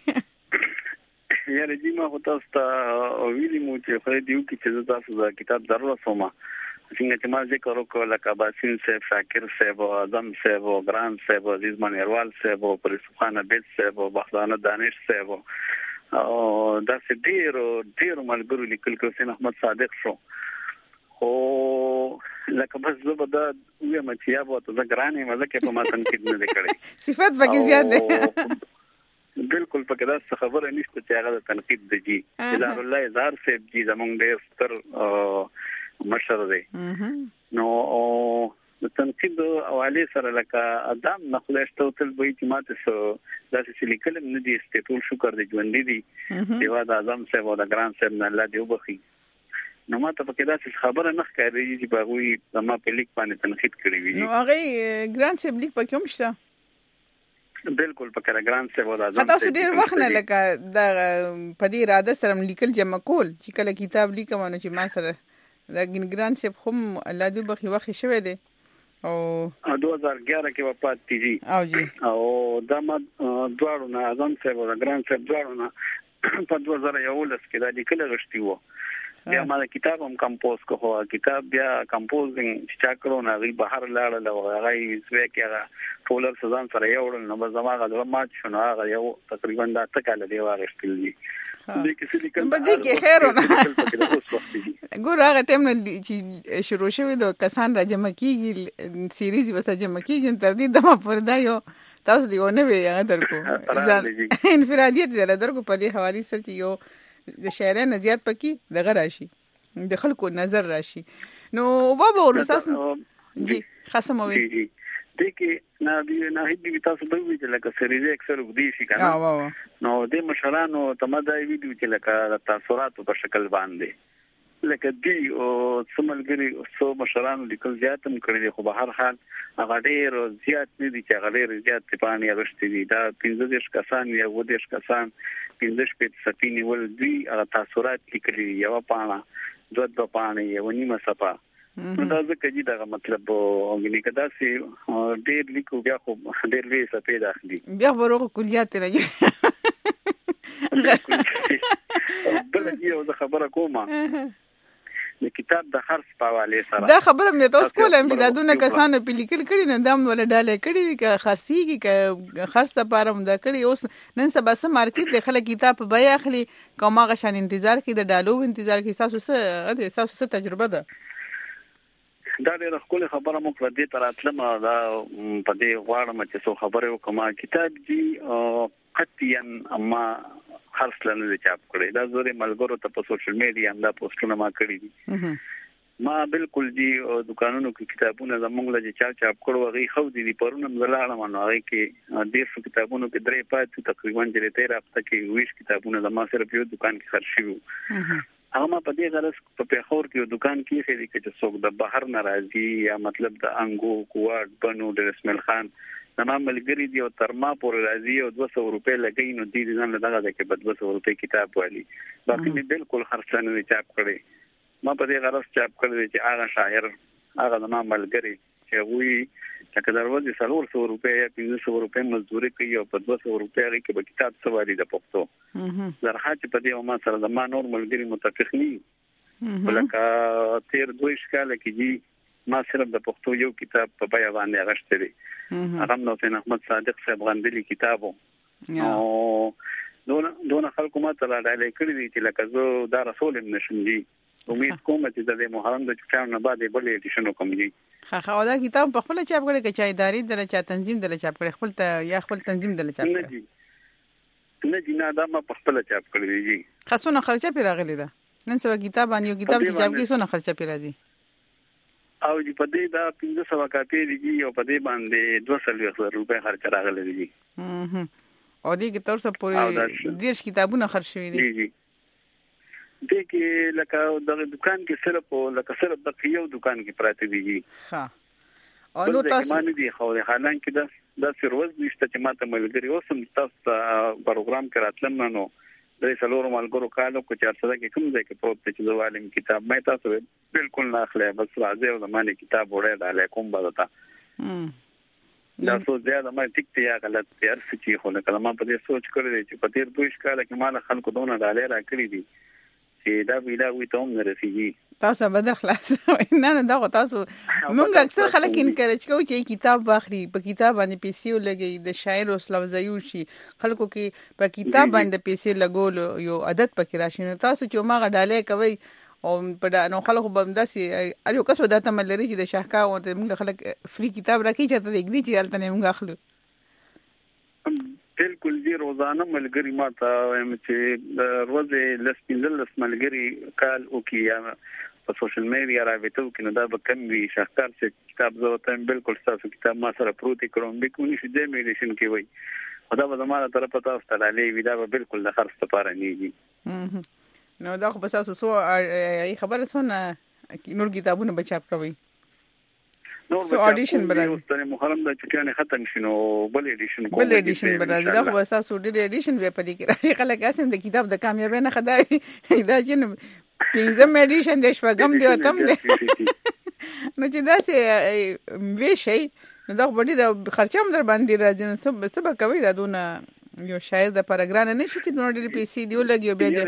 وکي یاره جی ما خو تاسو ته ویلي مو چې خو دې یو کې چې تاسو دا کتاب ضرورت سوما څنګه چې ما ذکر وکړ لکه باسین صاحب شاکر صاحب اعظم صاحب ګران صاحب عزیز منیروال صاحب پرسو خان بیت صاحب بخدانه دانش صاحب او دا ډیر ملګرو لیکل کړو حسین احمد صادق شو او لکه بس زه به ویم چې یا به ته ګرانې مزه کې په ما تنقید نه کړی صفات پکې زیات ده بالکل پکې دا خبره نشته چې هغه تنقید دی جلال الله زار صاحب جی زمونږ ډیر ستر مشر دی نو د تنقید حواله سره لکه ادم نه خلاشته تل به چې ماته سو داسې لیکل نه دي ستول شکر دی ژوند دي دیوا د اعظم صاحب او د ګران صاحب نه الله دی وبخي نو ماته پکې داسې خبره نه ښکاري چې باغوي ما په لیک باندې تنقید کړی وي نو هغه ګران صاحب لیک پکې هم شته بالکل پکې ګران صاحب او د اعظم تاسو ډیر وخت نه لکه د پدې اراده سره لیکل جمع کول چې کله کتاب لیکم نو چې ما سره دا ګران صاحب هم الله دې بخي وخت شوه دی او 2011 کې وفات دي او جی او دا ما دواړو نه اعظم صاحب او ګران صاحب دواړو نه په 2011 کې دا لیکل غشتي وو بیا ما کتاب هم کمپوز کوو کتاب بیا کمپوزینګ چې چا کړو نه غي بهر لاړل او هغه یې کې فولر سزان سره یوړل نو به زماغه د ماچ شنو هغه یو تقریبا دا تکاله دی واغشتل دي دې کې سلیکل بده کې خیرونه ګور هغه ټیم نه چې شروع شوی د کسان را جمع کیږي سیریز وسه جمع کیږي تر دې دمه پر دا یو تاسو دیونه وی هغه درکو انفرادیت درکو په دې حواله سره چې یو د شاعرانو زیات پکې دغه راشي د خلکو نظر راشي نو بابا ورساس جی خاصموي جی د کې نه هیڅ تاسو به وی چې لکه سریزه اکثر ودی شي کنه نو د مشرانو تمدای ویډیو چې لکه تاثیرات په شکل باندې لکه دی او سملګری سو مشرانو لیکل زیاتم کړی خو به هر حال هغه ډیر زیات نه دي چې هغه ډیر زیات پانی اغشتي دي دا 15 کسان یا 10 کسان 15 سپینی ول دی هغه تاثیرات لیکلي یو پاڼه دوه پاڼه یو نیمه صفه نو دا ځکه چې دا مطلب اوګنی کدا سي ډېر لیکو بیا خو ډېر وی صفه داخلي بیا ورو کلیات راځي بل یو خبره کومه د کتاب د خرڅ په حواله سره دا خبره مې تاسو کولم چې دا دونه کسانو په لیکل کړي نه دام ولا ډاله کړي دي که خرڅيږي که خرڅ لپاره هم دا کړي اوس نن سبا سم مارکیټ د خلک کتاب په بیا اخلي کومه غشان انتظار کوي د ډالو انتظار کوي تاسو څه تجربه ده دا ډېر خپل خبره مو کړې دي تر اتلمه دا په دې غواړم چې څو خبره وکم کتاب جی قطعا اما خرڅ لنه چاپ کړی دا زوري ملګرو ته په سوشل میډیا هم دا پوسټونه ما کړی دي ما بالکل جی دکانونو کې کتابونه زمونږ له چاپ کړو غي خو دي پرونم زلاړم نو هغه کې ډېر کتابونو کې درې پاتې تقریبا 13 هفته کې 20 کتابونه زما سره په دکان کې خرڅ شوي هغه ما په دې غرض په پیښور کې دکان کې خېدي چې څوک د بهر ناراضي یا مطلب د انګو کوټ بنو د اسماعیل خان نما ملګری دی او تر ما پورې راځي او 200 روپے لګی نو دې ځان له دغه کې په 200 روپے کتاب والی باقي مې بالکل خرڅانه چاپ کړی ما په دې غرض چاپ کړی چې هغه شاعر هغه زما ملګری چې وی چې دروازه 300 روپے یا 500 روپے مزدوري کوي او په 200 روپے هغه کې به کتاب سوالي د پښتو زرخه چې په دې ما سره زما نور ملګری متفق ني ولکه تیر 2 کال کې جی ما صرف د پښتو یو کتاب په بیا باندې غشتري هغه نو حسین احمد صادق صاحب غندلي کتابو او دون خلکو ما ته راځي کړی دي چې لکه زه دا رسول نشم دي امید کوم چې د محرم د چاپ نه بعد بل ایډیشن کوم دي خا دا کتاب په خپل چاپ کړی چې اداري د چا تنظیم د چاپ کړی خپل ته یا خپل تنظیم د چاپ کړی نه جنا دا ما په خپل چاپ کړی دي خاصونه خرچه پی راغلی ده نن سبا کتاب باندې یو کتاب چې چاپ کې څونه خرچه پی راځي او چې په دې دا 1500 کاپی دي او په دې باندې 200 روپے خرچ راغلي دي او دې کې تر څو پورې 10 کتابونه خرڅ شوي دي جی دې کې لکه د دکان کې صرف د یو دکان کې پراته دي ها او نو تاسو ما نه دي خو حالانکه دا سروز نشته چې ماته ملګری اوسم تاسو پروګرام کراتلم نو د سلور ملګرو کالو کو 400 کې کوم ځای کې پروت چې د عالم کتاب مې تاسو بالکل نه اخلي بس راځي او زمانه کتاب وړه د علیکم بدتا دا څو زیاده ما ټیک ته یا غلط تیار سچې خو نه کلمه په دې سوچ کړی چې په تیر 2 کال کې مال خلکو دونه ډالر را کړی دي چې دا ویلا وي ته هم نه رسیږي تاسو به د خلاص نه دا تاسو موږ اکثر خلک انکریج کوو چې کتاب واخلي په کتاب باندې پیسې ولګي د شاعر او سلوزایو شي خلکو کې په کتاب باندې پیسې لګول یو عادت پکې راشي نو تاسو چې ما غډاله کوي او په نو خلکو بمداسي اړیو کس ودا ته ملري چې د شاهکا او موږ خلک فری کتاب راکې چې ته دګنی چې الته موږ اخلو بالکل دی روزانه ملګری ما ته چې روزه لسپینځل ملګری کال او کې په سوشل میډیا راوېته کې نو دا به کم وی شاهکار چې کتاب ضرورت بالکل تاسو کتاب ما سره پروتي کوم به کوم شي د میډیشن کې وای خدا به زموږه طرف ته استعلالی وی دا به بالکل د خرڅ لپاره نه نو دا خو بس تاسو سو خبره سونه نور کتابونه بچاپ کوي سو اډیشن برازي محرم د چټیانه ختم شنو بل اډیشن برازي دا خو تاسو ډېر اډیشن به پدې کې راشي خلک اسیم د کتاب د کامیابی نه خدای دا چې پنځم اډیشن د شپږم دی اتم دی نو چې دا سه وی شي نو دا ډېر خرچه هم در باندې راځي نو څه کوي دا دونه یو شاعر د پاراګران نه شي چې نو ډېر پیسې دی ولګي بیا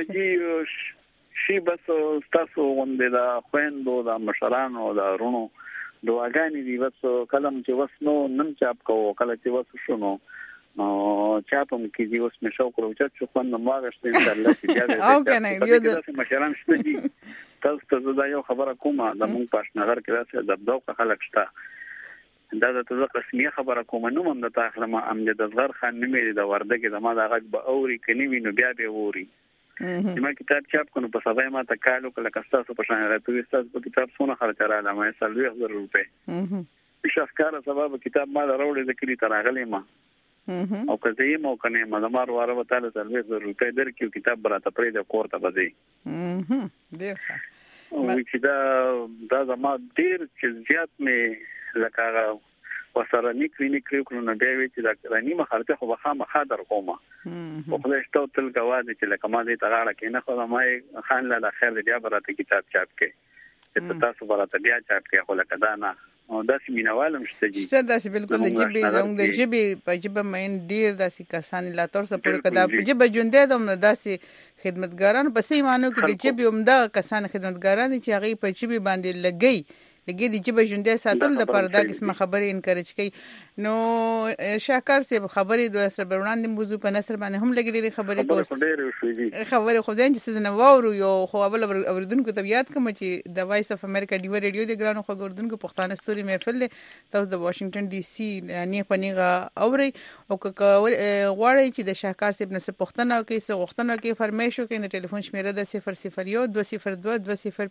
دی شي بس تاسو غونډه دا خويندو دا مشرانو دا رونو دواګانی دی بس کلم چې وسنو نن چاپ کوو کله چې وس شنو نو چاپم کې دی اوس مې شوق ورو چې خو نن ماغشته ان شاء الله چې بیا او کنه یو د مشران شته دي تاسو ته دا یو خبره کومه د مونږ پښنغر کې راځي د دوه خلک شته دا د رسمي خبره کومه نو مونږ ته اخلمه امجد اصغر خان نیمه د ورده کې د ما د غږ به اوري کني وینو بیا به ووري ما کتاب چاپ کنو په سبا ما ته کالو کله کستاسو په شان راځي تاسو په کتاب سونه خرچ را لمه 30,000 روپے شاهکار سبب کتاب ما راوړې د کلی تراغلې ما او کله یې مو کنه ما د مار واره وتاله 30,000 روپے درکې کتاب براته پرې د کورته بځي ډیر ښه او چې دا زما ډیر چې زیات مې لکه وسره نیکري کړو بیا وی چې دا رانیمه خرچه خو بخا در کومه او خو شته تل غواړي چې لکه ما دې تغاړه کې نه خو ما خان له خیر بیا براته کتاب چاپ کې چې تاسو براته بیا چاپ کې خو لکه دا نه او دا سیمینوالم شته دي چې دا بالکل د جبي د جبي په جبه مین ډیر داسې کسان لا تر څه پورې کدا جبه ژوندې دوم داسې خدمتګاران په سي مانو کې د جبي عمده کسان خدمتګاران چې هغه په جبي باندې لګي لګي د جبه ژوندې ساتل د پردا قسمه خبرې انکریج کوي نو شاهکار صاحب خبرې د سر وړاندې موضوع په نثر باندې هم لګي خبرې کوي خبرې خو ځین چې څه وورو یو خو بل اوردونکو ته یاد کوم چې د وایس اف امریکا ډیو ریډیو د ګرانو خو اوردونکو پښتانه ستوري محفل دی تاسو د واشنگټن ډي سي نه پنیغه اوري او غواړي چې د شاهکار صاحب نه څه پښتنه کوي څه غوښتنه کوي فرمایشو کوي د ټلیفون شمیره د 001 202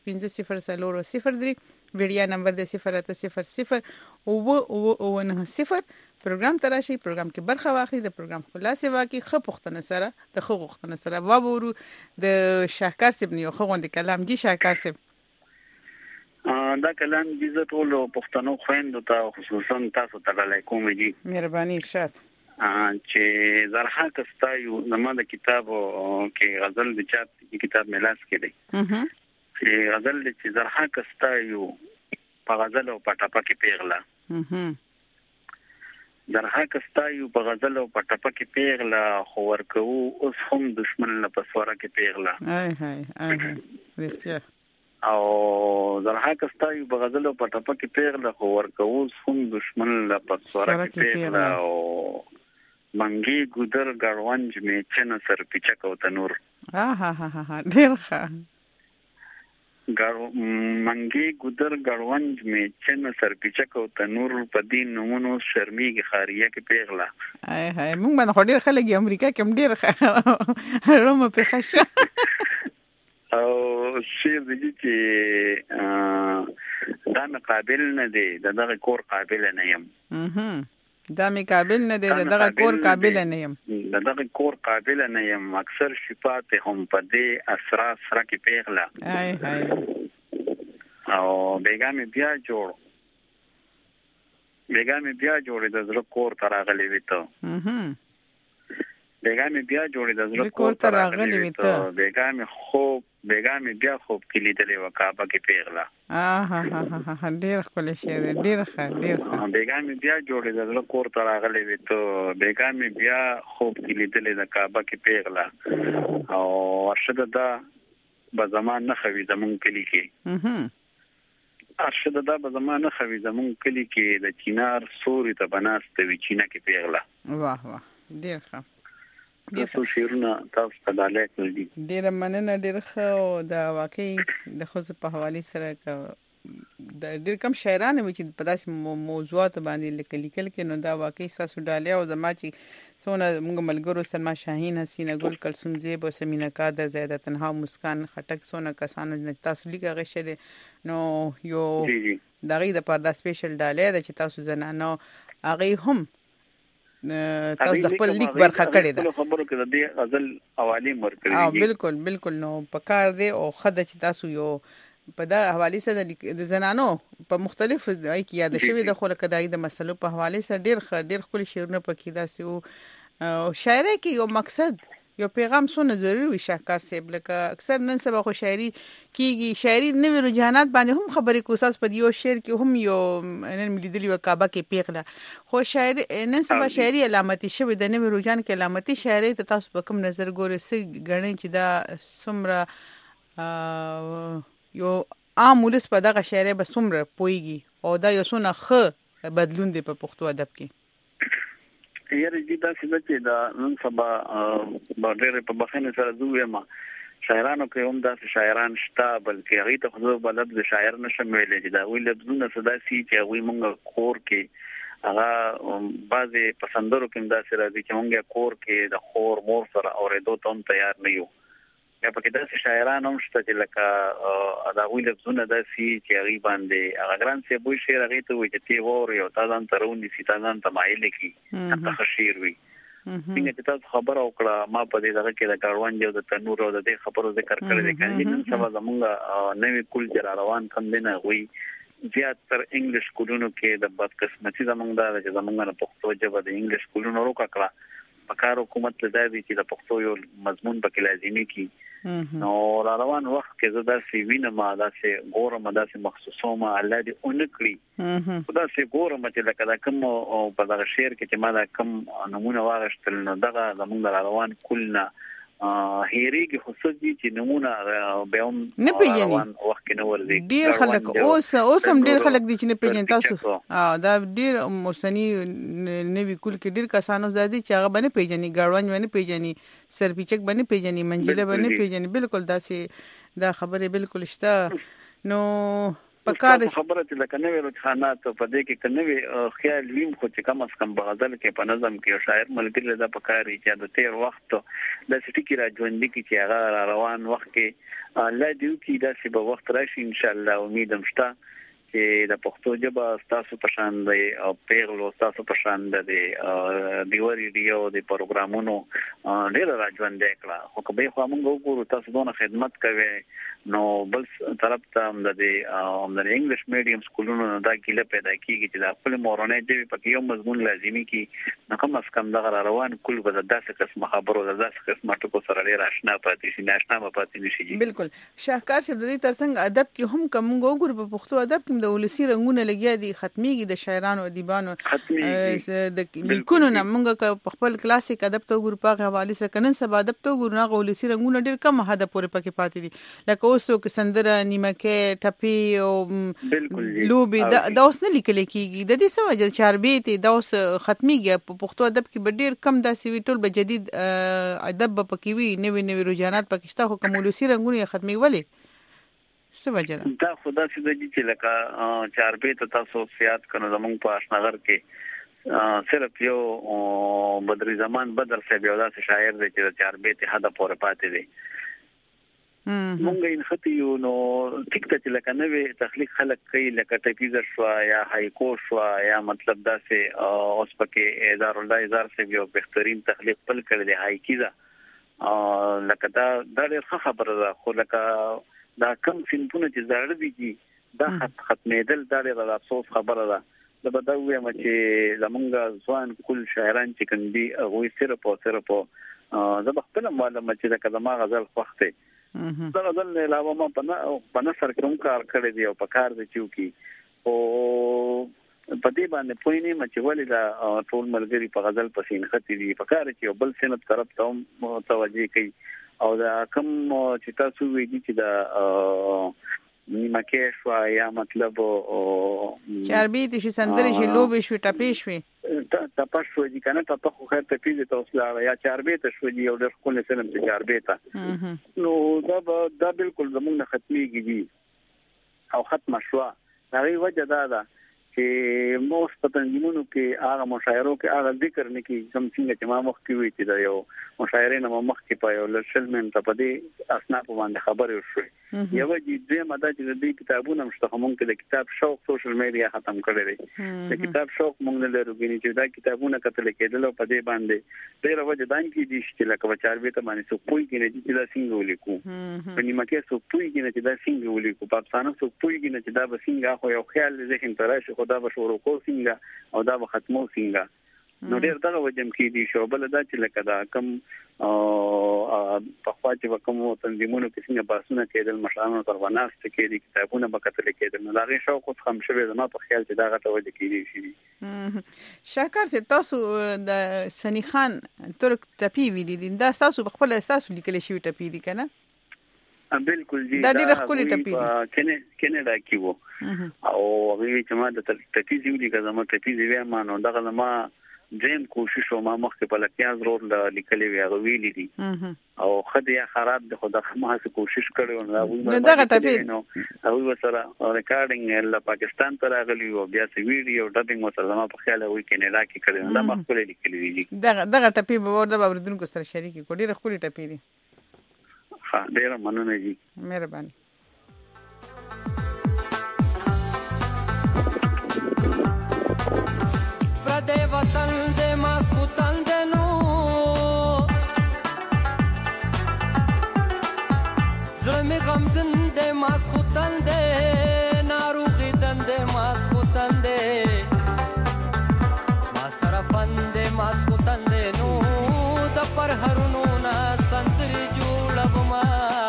2055003 ویډیا نمبر د 080 او 90 پروګرام تراشي پروګرام کې برخه واخلي د پروګرام خلاصې واکي خو پښتنه سره د خو غوښتنه سره وابورو د شاهکار صاحب نیو خو غوند کلام جی شاهکار صاحب دا کلام د ټول پښتنو خويندو ته خصوصا تاسو ته علیکم جی مهرباني ارشاد چې زرها کستایو زموږ د کتاب کې غزل د چاپ کتاب ملاس کې دی چې غزل چې زرها کستایو په غزل او په ټاپه کې پیغله زرها کستایو په غزل او په ټاپه کې پیغله خو ورکو اوس هم دشمن له پسوره کې پیغله رښتیا او زرها کستایو په غزل او په ټاپه کې پیغله خو ورکو اوس هم دشمن له پسوره کې پیغله او منګي ګودر غړونج می چنه سر پیچک او تنور ډیر ښه منګي ګودر غړونج می چنه سر پیچک او تنور په دین نمونو شرمېږي خاریه کې پیغله موږ باندې ډیر خلک امریکا کې ډیر ښه روم په خشه او شیر دي چې دا مقابل نه دی دغه کور قابل نه يم دا می قابل نه دی دغه کور قابل نه يم دغه کور قابل نه يم اکثر صفات هم په دې اسرا سره کې پیغله او بیګامې بیا جوړ بیګا مې بیا جوړې د زړه کور ته راغلې وې ته بیګا مې بیا جوړې د زړه کور ته راغلې وې ته بیګا مې بیا خوب کې لیدلې و کعبه کې پیغله ډېر ښکلی شعر دی ډېر ښه بیګا مې بیا جوړې د زړه کور ته راغلې وې ته بیګا مې بیا خوب کې لیدلې د کعبه کې پیغله او ارشد دا به زمان نه خوي زمون کلی کې ارشد دا به زمان نه خوي زمون کلی کې د چینار سوري ته بناسته وی چینه کې پیغله واه ډېر ښه تاسو شیرونه تاسو ته دالې کړی ډېر مننه ډېر ښه او دا واقعي د خو په حواله سره د ډېر کم شاعرانه چې په داسې موضوعات باندې لیکل کې نو دا واقعي تاسو ډالې او زما چې څونه موږ ملګرو سلما شاهین حسینه ګل کلثوم زیب او سمینا قادر زیاده تنها مسکان خټک څونه کسانو تاسو لیکه غشه دي نو یو دغه د پردا سپیشل ډالې چې تاسو زنانو هغه هم تاسو د خپل لیک برخه کړی ده خبرو کې د دې غزل حواله مرکړي بالکل نو پکار دی او خدای چې تاسو یو په دا حواله سره د زنانو په مختلف ځای کې یاد شوی د خلک د مسلو په حواله سره ډیر خپل شعرونه پکې داسې او شاعري کې یو مقصد یو پیغام سونه ضروري وي شاهکار صاحب لکه اکثر نن سبا خو شاعري کیږي شاعري نوې رجحانات باندې هم خبرې کوساس په یو شعر کې هم یو نن ملیدلی وکابه کې پیغله خو شاعر نن سبا شاعري علامتي شوی د نوې رجحان کې علامتي شاعري ته تاسو په کوم نظر ګورئ سې غړنې چې دا سمره یو عام ولس په دغه شاعري به سمره پويږي او دا یو سونه خ بدلون دی په پښتو ادب کې یاره دې دا چې دا نن سبا ډېر په بخښنه سره دوی ما شاعرانو کې هم دا شاعران شته بلکې هغه ته خو په لفظ شاعر نشم ویلې چې دا وی لفظونه صدا سي چې وی مونږ کور کې هغه بعضي پسندرو کې دا سره دي چې مونږ کور کې د خور مور سره اورېدو ته هم تیار نه یو یا پکې دا شاعران هم شته چې لکه دا وی لفظونه دا سي چې هغه باندې هغه ګران څه بوي شعر هغه ته وي چې تی وور یو تاسو ته رونی سي تاسو ته مایل کی هغه شعر وي څنګه چې تاسو خبر او کړه ما په دې دغه کې د کاروان جو د تنور او د دې خبرو ذکر کړل دي چې نن سبا زمونږ نوې کول جرا روان کم دینه وي زیاتره انګلیش کولونو کې د بدقسمتي زمونږ د زمونږ نه پښتو ژبه د انګلیش کولونو روکا کړه پکار حکومت له ځای چې د پښتو یو مضمون پکې لازمي کی نو روان وخت کې زدا سی وینه ما دا سي ګورم دا سي مخصوصو ما الله دې اونکړي خدا سي ګورم چې لکه دا کوم په دغه شعر کې چې ما دا کوم نمونه واغشتل نو دغه زمونږ روان کولنا هيريږي خصوصي چې نمونه به هم نه پیژني وخت کې نو ورځي ډیر خلک اوس هم ډیر خلک دي چې نه پیژني تاسو دا ډیر مرسنی نوی کول کې ډیر کسانو زادي چې هغه باندې پیژني ګاړوان باندې پیژني سرپیچک باندې پیژني منجله باندې پیژني بالکل داسې دا خبره بالکل شته نو پکار خبره چې لکه نوې رجحانات په دې کې کنوي خیال ویم خو چې کم از کم بغزل کې په نظم کې شاعر ملګری له پکاري چې د تیر وخت د سټی کې را ژوند کې چې هغه روان وخت کې الله دې کې دا چې په وخت راشي ان شاء الله امیدم شته چې د پښتو ژبه تاسو په شان دی او پیغلو تاسو په شان دی دیوري دیو د پروګرامونو ډیر راځوند دی کړه خو به خو موږ وګورو تاسو دونه خدمت کوي نو بل طرف ته د انګلیش میډیم سکولونو دا کله پیدا کیږي چې د خپل مورونه دی په یو مضمون لازمي کی نو کوم اس کم دغه روان کول به داسې قسم خبرو داسې قسم ټکو سره ډیر آشنا پاتې شي ناشنا پاتې نشي بالکل شاهکار شپ د دې ترڅنګ ادب کې هم کوم وګورو په پښتو ادب کې د ولسی رنگونه لګیا دي ختميږي د شاعرانو ادیبانو د لیکونو نه موږ په خپل کلاسیک ادب ته وګورو په حواله سره کنن سبا ادب ته وګورو نه ولسی رنگونه ډیر کم حد پورې پکې پاتې دي لکه اوس کې سندره نیمکه ټپي او لوبي دا اوس نه لیکل کېږي د دې سمجه چاربيت دا اوس ختميږي په پښتو ادب کې ډیر کم داسې وی ټول به جدید ادب پکې وي نوې رجحانات پکې شته خو کوم ولسی رنگونه ختمي ولې څه وجه دا خدا سي د دې چې لکه چاربيت تاسو سیات کنه زمونږ په آشناغر کې صرف یو بدر زمان بدر سے یو داسې شاعر دی چې چاربيت حدا پورې پاتې دی مونږ یې خطیو نو ټیک ته لکه نوې تخلیق خلق کوي لکه ټپیزر شو یا هایکو شو یا مطلب داسې اوس پکې هزار سے یو بهترین تخلیق پل کړی دی هایکیزا لکه دا ډېر خبره ده خو لکه دا کم سنتونه چې زړه دي دا ختمېدل دا ډېر افسوس خبره ده د بدوي چې زمونږ ځوان کل شاعران چې کوم دي هغه صرف زه خپل معلومه چې د کلمه غزل خوښته دا غزل نه علاوه ما په نثر کوم کار کړی دی او په کار دی چې او په دې باندې پوینه چې ولې دا ټول ملګری په غزل پسې نختی دي په کار کې بل سنت طرف ته متوجي کوي او دا کوم چې تاسو ویدي چې دا نیمه کې شو یا مطلب چاربي دي چې سندري شي لوبي شو ټپي شوي ټپه شو دي کنه ټپه خو خیر ته پیږي تاسو لا یا چاربي ته شو دي او د خپل سلام ته چاربي ته نو دا بالکل زمونږ ختميږي دي او ختم شو دا وی وجه دا چې موږ په تنظیمونو کې هغه مشاعرو کې هغه ذکر نه کوي کوم څنګه چې ما مخ کې وی چې دا یو مشاعره نه مخ کې پایو لشل من ته په دې اسناد باندې خبرې وشوي یو چې دې ماده چې د کتابونو مشته مونږ کې د کتاب شوق سوشل میډیا ختم کړی دی د کتاب شوق مونږ نه لرو غني چې دا کتابونه کتل کېدل په دې باندې ډېر وجه دان کې دي چې لکه بچار به ته باندې سو پوي کې نه چې دا څنګه ولیکو په نیمه کې سو پوي کې نه چې دا څنګه ولیکو په افسانه سو پوي کې نه چې دا به څنګه خو یو خیال ذهن تراشه خدا به شروع کو څنګه او دا به ختمو څنګه نو ډېر دغه وجم کې دي شو بل دا چې لکه دا کم په خوا چې کوم تنظیمونو کې څنګه باسونه کېدل مشرانو تر وناست کې دي کتابونه به کتل کېدل نو دا غي شوق خو هم شوی زما په خیال چې دا غته وجه کې دي شاکر سي تاسو د سنی خان ترک ټپي ویلي دي دا تاسو خپل اساس لیکل شوی ټپي دي کنه بالکل جی دا ډېر خولي ټپي دي کینیډا کې وو او هغه چې ما د ټپي زیولې کزما ټپي زیوی ما نو دغه ما دیم کوشش او ما مخکې په لکه ضرور لیکلې وی هغه ویلې دي او خدای خراب د خدای ما هڅه کوشش کړو نو دغه ټپي نو او وسره ریکارډینګ له پاکستان ته راغلی او بیا سي ویډیو ډبینګ وسره ما په خیال وی کینیډا کې کړو دا ما خپل لیکلې دي دغه ټپي به ورته باوردونکو سره شریک کړي ډېر خولي ټپي دي ها ډېر مننه جی مهرباني پردے وطن دے ماسوتن دے نو زلمی غمزن دے ماسوتن دے ناروغی دن دے ماسوتن دے ماسرفن دے ماسوتن دے نو دا پر هرونو نا سندری جوړب ما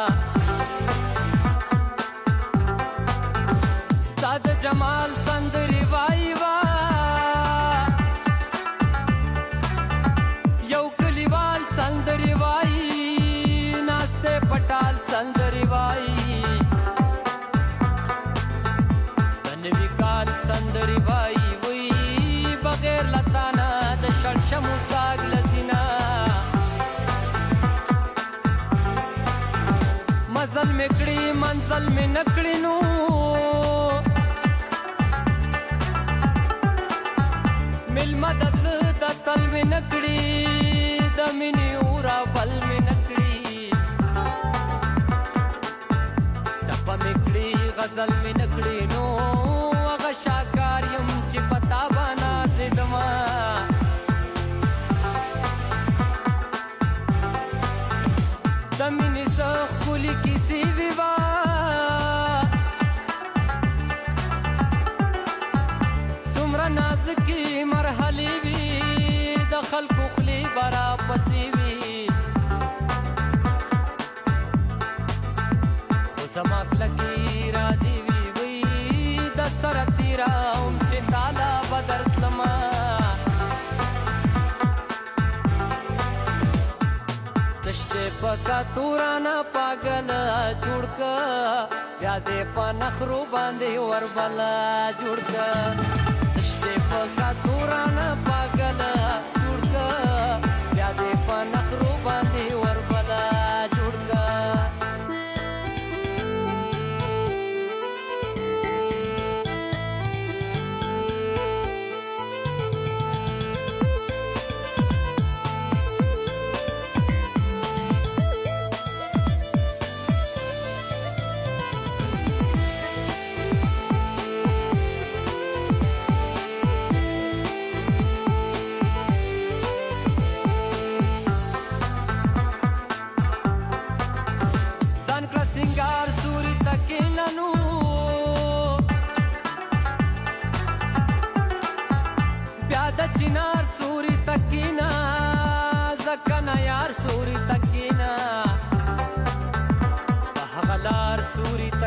ستاد جمال سندری وای وا سندری وای ناسته پټال سندری وای دنوی کال سندری وای وای بغیر لتانا د شړشمو ساګ لزینا مزل میکړی منزل می نکړی نو مل مدد د تل می نکړی دمنی اورا بل میں نکڑی ٹپا مکڑی غزل میں نکڑی نو اغا شاکاریم چی پتا بانا زدما دمنی سخ کلی کسی ویوا سمرا نازکی مرحلی وی دخل کخلی برا پسیوی خوزماک لکی را دیوی وی دسر تیرا ام چی تالا بدرت لما دشتے پکا تورانا پاگل جوڑکا یادے پا نخرو باندے وربلا جوڑکا دشتے پکا تورانا پاگل بیا دې په نخرو باندې وربلا جوړ کا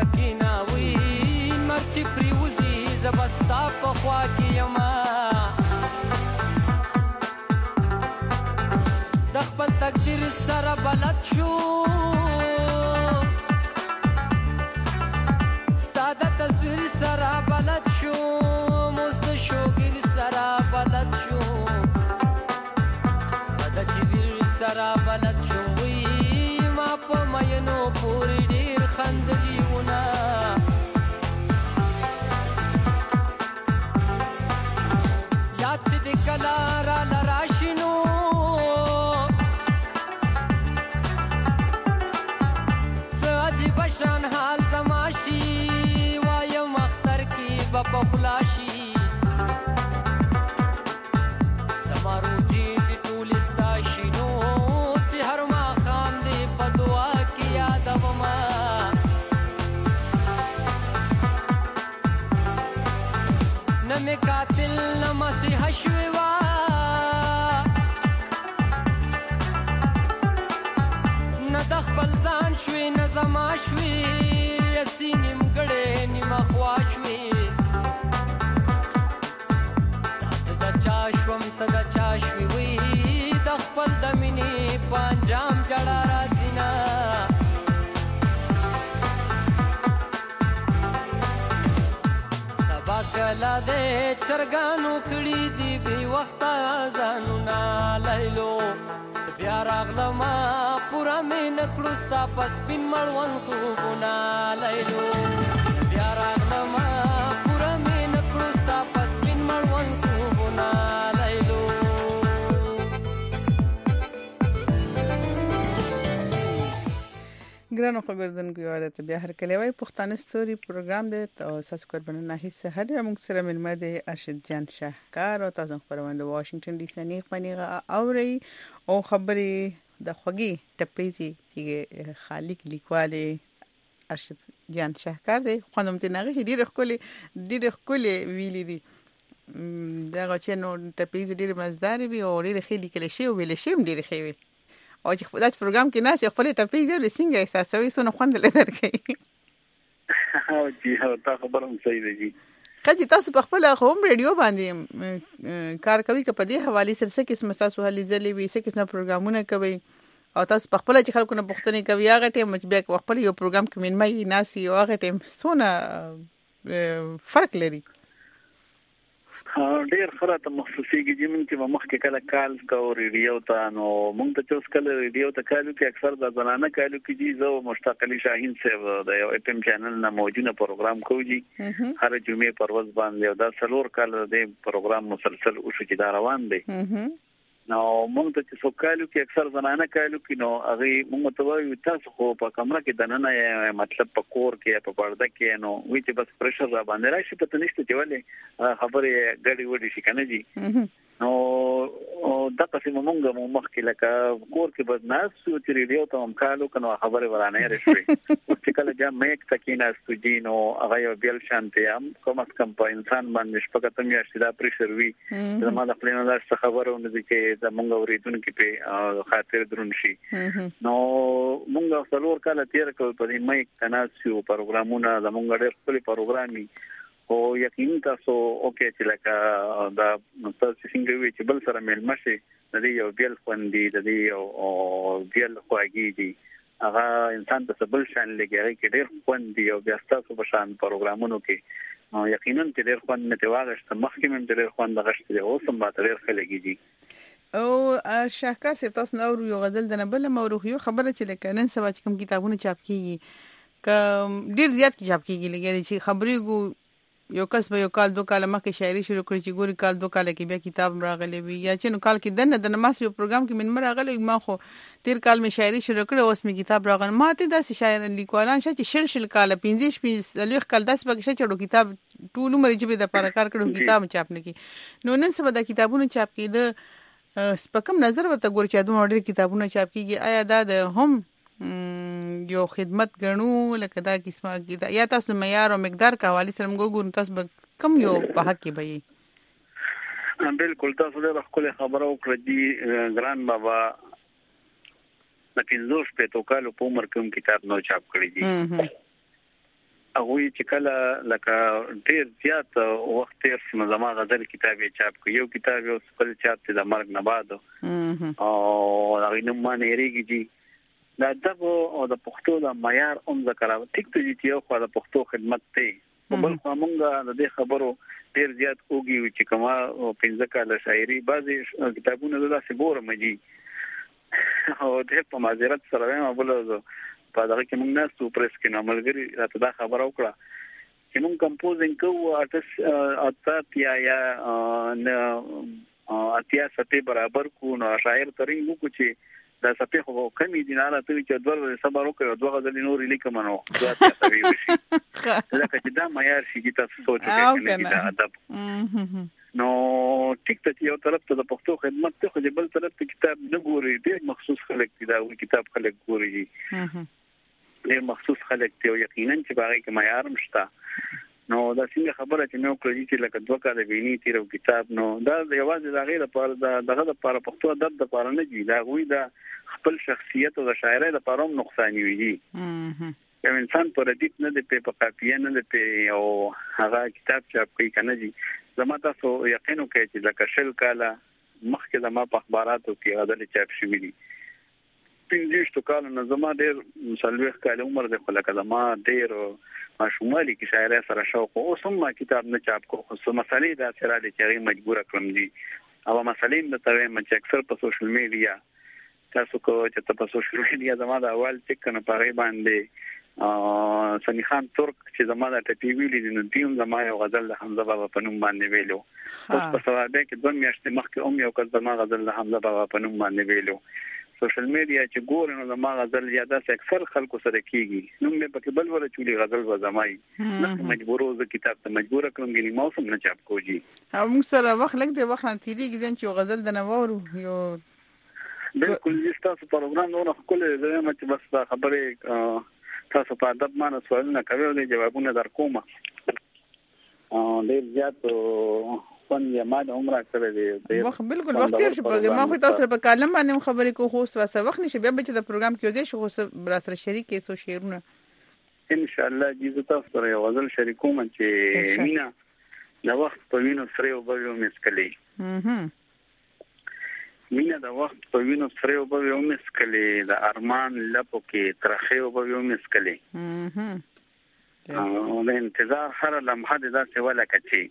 سکینا وی مرچ پریوزی زبستا په خوا کې یما د خپل تقدیر سره بلد شو ستاد تصویر سره بلد شو مست شوګیر سره بلد شو خدای چې سره بلد شو وی ما په مینو پوری ډیر خندلیونه یاد دې کلا را لراشینو بشان حال زماشي وایم اختر کی بخلاشي سمارو جی دی ټول استاشینو چې هر ما خام دی په دعا کې یاد وما نمه قاتل نمسي حشوي وا د خپل ځان شوي نه زما شوي اسی نیمګړې نیمه خوا شوي تاسو د چا شوم ته د چا شوي وي د خپل د مینې په انجام جړه راځي نه سبا کله دې چرګانو کړي دي بې وخته ځانونه لیلو بیا راغلما پورا مې نکړو ستا په سپین مړوند خوبونه لیلو بیا راغلما پورا مې نکړو ستا په سپین مړوند خوبونه لیلو ګرانو خبردونکو یوه بیا هر کله وای پښتانه ستوري پروګرام دی او تاسو قربانه نه هیڅ هر موږ سره ملمه دی ارشد جان شاهکار او تاسو خبرونه واشنگټن ډي سي نه پنیغه اوري او خبرې د خوږی ټپېزي چې خالق لیکواله ارشد جان شاهکار دی خوانم ته نغې ډېر خولي ویلي دي دا چې نو ټپېزي ډېر مزدار وي او ډېر خېلي کله شی ویل شي ډېر خېوي او چې خپل پروګرام کې ناس خپل ټپېزي او څنګه احساسوي سونه خوند لدر کوي او جی هو تا خبرم صحیح دی خځې تاسو په خپل هوم ریډیو باندې کار کوي که په دې حواله سره څه قسم تاسو هلي ځلې وي څه قسم پروګرامونه کوي او تاسو په خپل چې خلکو نه پوښتنه کوي هغه ټیم چې بیا خپل یو پروګرام کې منمای ناسي او هغه ټیم سونه فرق لري ډیر خره ته مخصوصيږي چې مونږ چې مخکې کله کال کو ریډیو ته نو مونږ ته چې کله ریډیو ته کالو کې اکثر د زنانه کالو کې دي زو مشتاق علي شاهین صاحب د یو اف ام چینل نه موجوده پروګرام کوي هر جمعې پر ورځ باندې دا څلور کال د پروګرام مسلسل او شو چې دا روان دی نو مونږ ته چې سوکالو کې اکثر زنانه کالو کې نو هغه مونږ ته وایي تاسو خو په کمره کې دننه مطلب په کور کې په پرده کې نو وی چې بس پرشر را باندې راشي په نشته چې ولې خبره غړي وړي شي کنه جی نو دا قسم مونږه مخکې لکه کور کې بدناس چې ریډیو ته هم کالو کنه خبره ورانه راشي چې کله جام مېک تکینا استودینو هغه یو بیل شانته هم کوم اس کم په انسان باندې شپږ ته میاشتې دا پرشر وی زما د خپل نه څه خبرونه دي چې زمونږ اوریدونکو په خاطر درون شي نو مونږ څلور کال تیر کړو په دې مېک تناسیو پروګرامونه زمونږ ډېر خپل پروګرامي او یقینا تاسو اوکې چې لکه دا تاسو څنګه وی چې بل سره مل مشي د دې یو بیل خوندي د دې او بیل خواږي دي هغه انسان ته بل شان لګي کې ډېر خوندي او بیا تاسو په شان پروګرامونو کې یقینا چې ډېر خوند نه دی واغښت مخکې مې ډېر خوند غشت دی او سم به ډېر خلګي دي او شاهکار صاحب تاسو نو یو غزل د نبل موروخ یو خبره چې لکه نن سبا چې کوم کتابونه چاپ کیږي ک ډیر زیات چاپ کیږي لګي چې خبرې ګو یو کس به یو کال دو کال مخکې شاعري شروع کړی چې ګوري کال دو کال کې بیا کتاب راغلی وي یا چې نو کال کې د نماز یو پروګرام کې من راغلی ما خو تیر کال می شاعري شروع کړې اوس می کتاب راغلی ما ته داسې شاعر لیکوالان چې شل کال 15 کال داسې پکې چړو کتاب ټول عمر چې د پرکار کړو کتاب چاپ نه کی نو نن سبا د کتابونو چاپ کېده سپکم نظر ورته ګور چې دوه ډېر کتابونه چاپ کیږي آیا دا د هم یو خدمت غنو لکه دا قسمه کې یا تاسو معیار او مقدار کا حواله سره موږ تاسو کم یو په حق کې وي بالکل تاسو له خپل خبرو کړی دي ګران بابا د 15 په توګه په عمر کوم کتاب نو چاپ کړی دي هغه چې کله لکه ډیر زیات وخت تیر سم زما غزل کتاب یې چاپ کړ یو کتاب یو خپل چاپ ته د مرګ نه بعد او هغه نوم باندې ریږي دا دغه او د پښتو د معیار ذکر ټیک ته چې یو خو د پښتو خدمت ته بل خو مونږه د خبرو ډیر زیات اوږي چې کما 15 کاله شاعري بعضي کتابونه داسې ګورم دي او د په معذرت سره وایم بل په دغه کې موږ ناسو پریس کې عملګری راته دا خبر وکړه چې موږ کمپوزینګ کوو ارټست اتیا یا اتیا سته برابر کو نو شاعر ترې وو چې دا سپه خو کمی دي نه راته چې دوه صبر وکړو دوه غزل نور لیکم نو دا تاسو ویشي لکه چې دا معیار شي چې تاسو سوچ وکړئ دا ادب نو ټیک ته یو طرف ته د پښتو خدمت ته خو بل طرف ته کتاب نه ګوري ډېر مخصوص خلک دي دا کتاب خلک ګوري ډېر مخصوص خلک دي او یقینا چې باغې کې معیار مشته نو دا څنګه خبره چې نو کړی چې لکه دوه کاله ویني تیرو کتاب نو دا یوازې د غیر لپاره دغه لپاره پښتو ادب لپاره نه دی دا غوي دا خپل شخصیت او د شاعرۍ لپاره هم نقصان وي یو انسان پر دې نه دی په کاپیه نه دی او هغه کتاب چاپ کوي کنه جی زما تاسو یقین وکړئ چې لکه شل کاله مخکې زما په اخباراتو کې غزل چاپ شوی دي 15 کال نه زما ډېر مسلوخ کال عمر د خلک زما ډېر ماشومالي کې شاعرۍ سره شوق او سم کتاب نه چاپ کو خو مسالې دا سره د چاري مجبور کړم دي او مسالې د توې مچ اکثر په سوشل میډیا تاسو کو چې په سوشل میډیا زما د اول ټیک کنه پاره باندې سنی خان ترک چې زما د ټي وی لیدل نو دیم زما یو غزل د حمزه بابا په نوم باندې ویلو اوس په سوابه کې دوه میاشتې مخکې یو کس زما غزل د حمزه بابا په نوم باندې ویلو سوشل میډیا چې ګورن نو زما غزل یاده اکثر خلکو سره کیږي نو مې پکې بل ور چولي غزل و زمای نه مجبورو ز کتاب ته مجبور کړم غني موسم نه چاپ کوجی او موږ سره وخت لګ دی وخت تیریږي چې غزل د نوورو یو بالکل تاسو پروګرام نو خپل زما چې بس خبره تاسو په ادب باندې سوالونه کوي او جوابونه درکوم ډېر زیات فن یا ما د عمره کړې دي بالکل وخت تیر شو ما خو تاسو په کالم باندې خبرې کو خو وسه وخت نشي بیا به چې د پروګرام کې ودی شو بر سره شریک کیسو شعرونه ان شاء الله جزو تاسو سره یو غزل شریکوم چې مینا د وخت په وینو سره او به مسکلي مینا د وخت په وینو سره او به مسکلي د ارمان لپو کې ترخه او به مسکلي او د انتظار هر لمحه د څه ولا کچي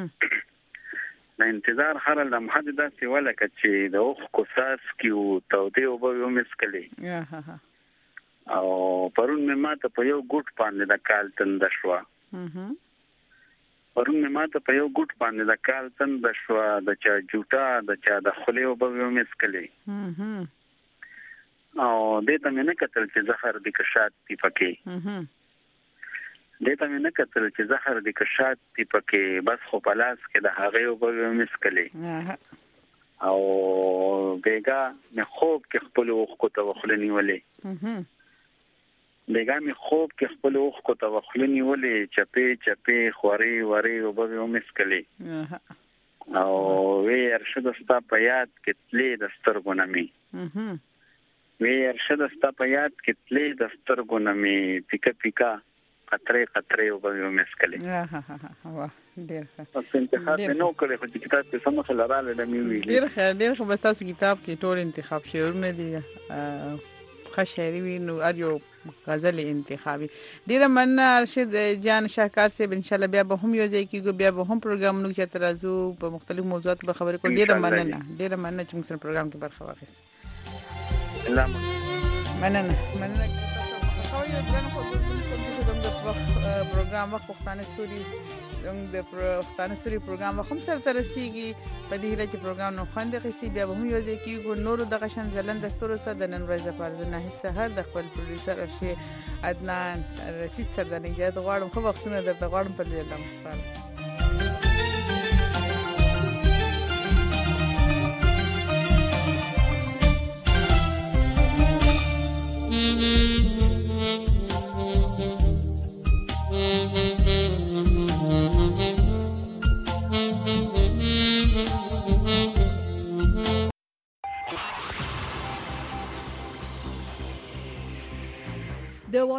د انتظار هر لمحه د څه ولا کچي د اوخ کوساس کیو توته او به مسکلي او پرون مې ماته په یو ګوټ باندې د کال تند شو پرون مې ماته په یو ګوټ باندې د کال تند شو د چا جوټا د چا د خلی او به مسکلي او دې ته مې نه کتل چې زهر د کشات دی پکې دته مې نه کتل چې زهر د کشات دی پکې بس خو پلاس کې د هغه او به مسکلي او بیگا مې خوب کې خپل وخت کو توخلنی ولې بیگا مې خوب کې خپل وخت کو توخلنی ولې چپې خوري وری او به مسکلي او وی ارشد ستا په یاد کې تلې د سترګو نمي وی ارشد ستا په یاد کې تلې د سترګو نمي پیکا قطره او به مسکلي واه ډیر ښه په انتخاب نو کړې خو کتاب په سم خل رااله د مې ویلي ډیر ښه بس تاسو کتاب کې ټول انتخاب شعرونه دي خشایری وینو اریو غزل انتخابي ډیر مننه ارشد جان شاکار صاحب ان شاء الله بیا به هم یو ځای کې بیا به هم پروګرامونو چې ترازو په مختلف موضوعات به خبرې کول ډیر مننه چې موږ سره پروګرام کې برخه واخیست مننه پروګرام وخت پښتانه ستوري د پښتانه ستوري پروګرام هم سره ترسيږي په دې هله چې پروګرام نو خوند غسي بیا به هم یو ځای کېږي نور د غشن زلند ستورو سره د نن ورځې په اړه نه سحر د خپل پروډوسر ارشي عدنان رشید سره د نجات غواړم خو وختونه د غواړم په دې لمس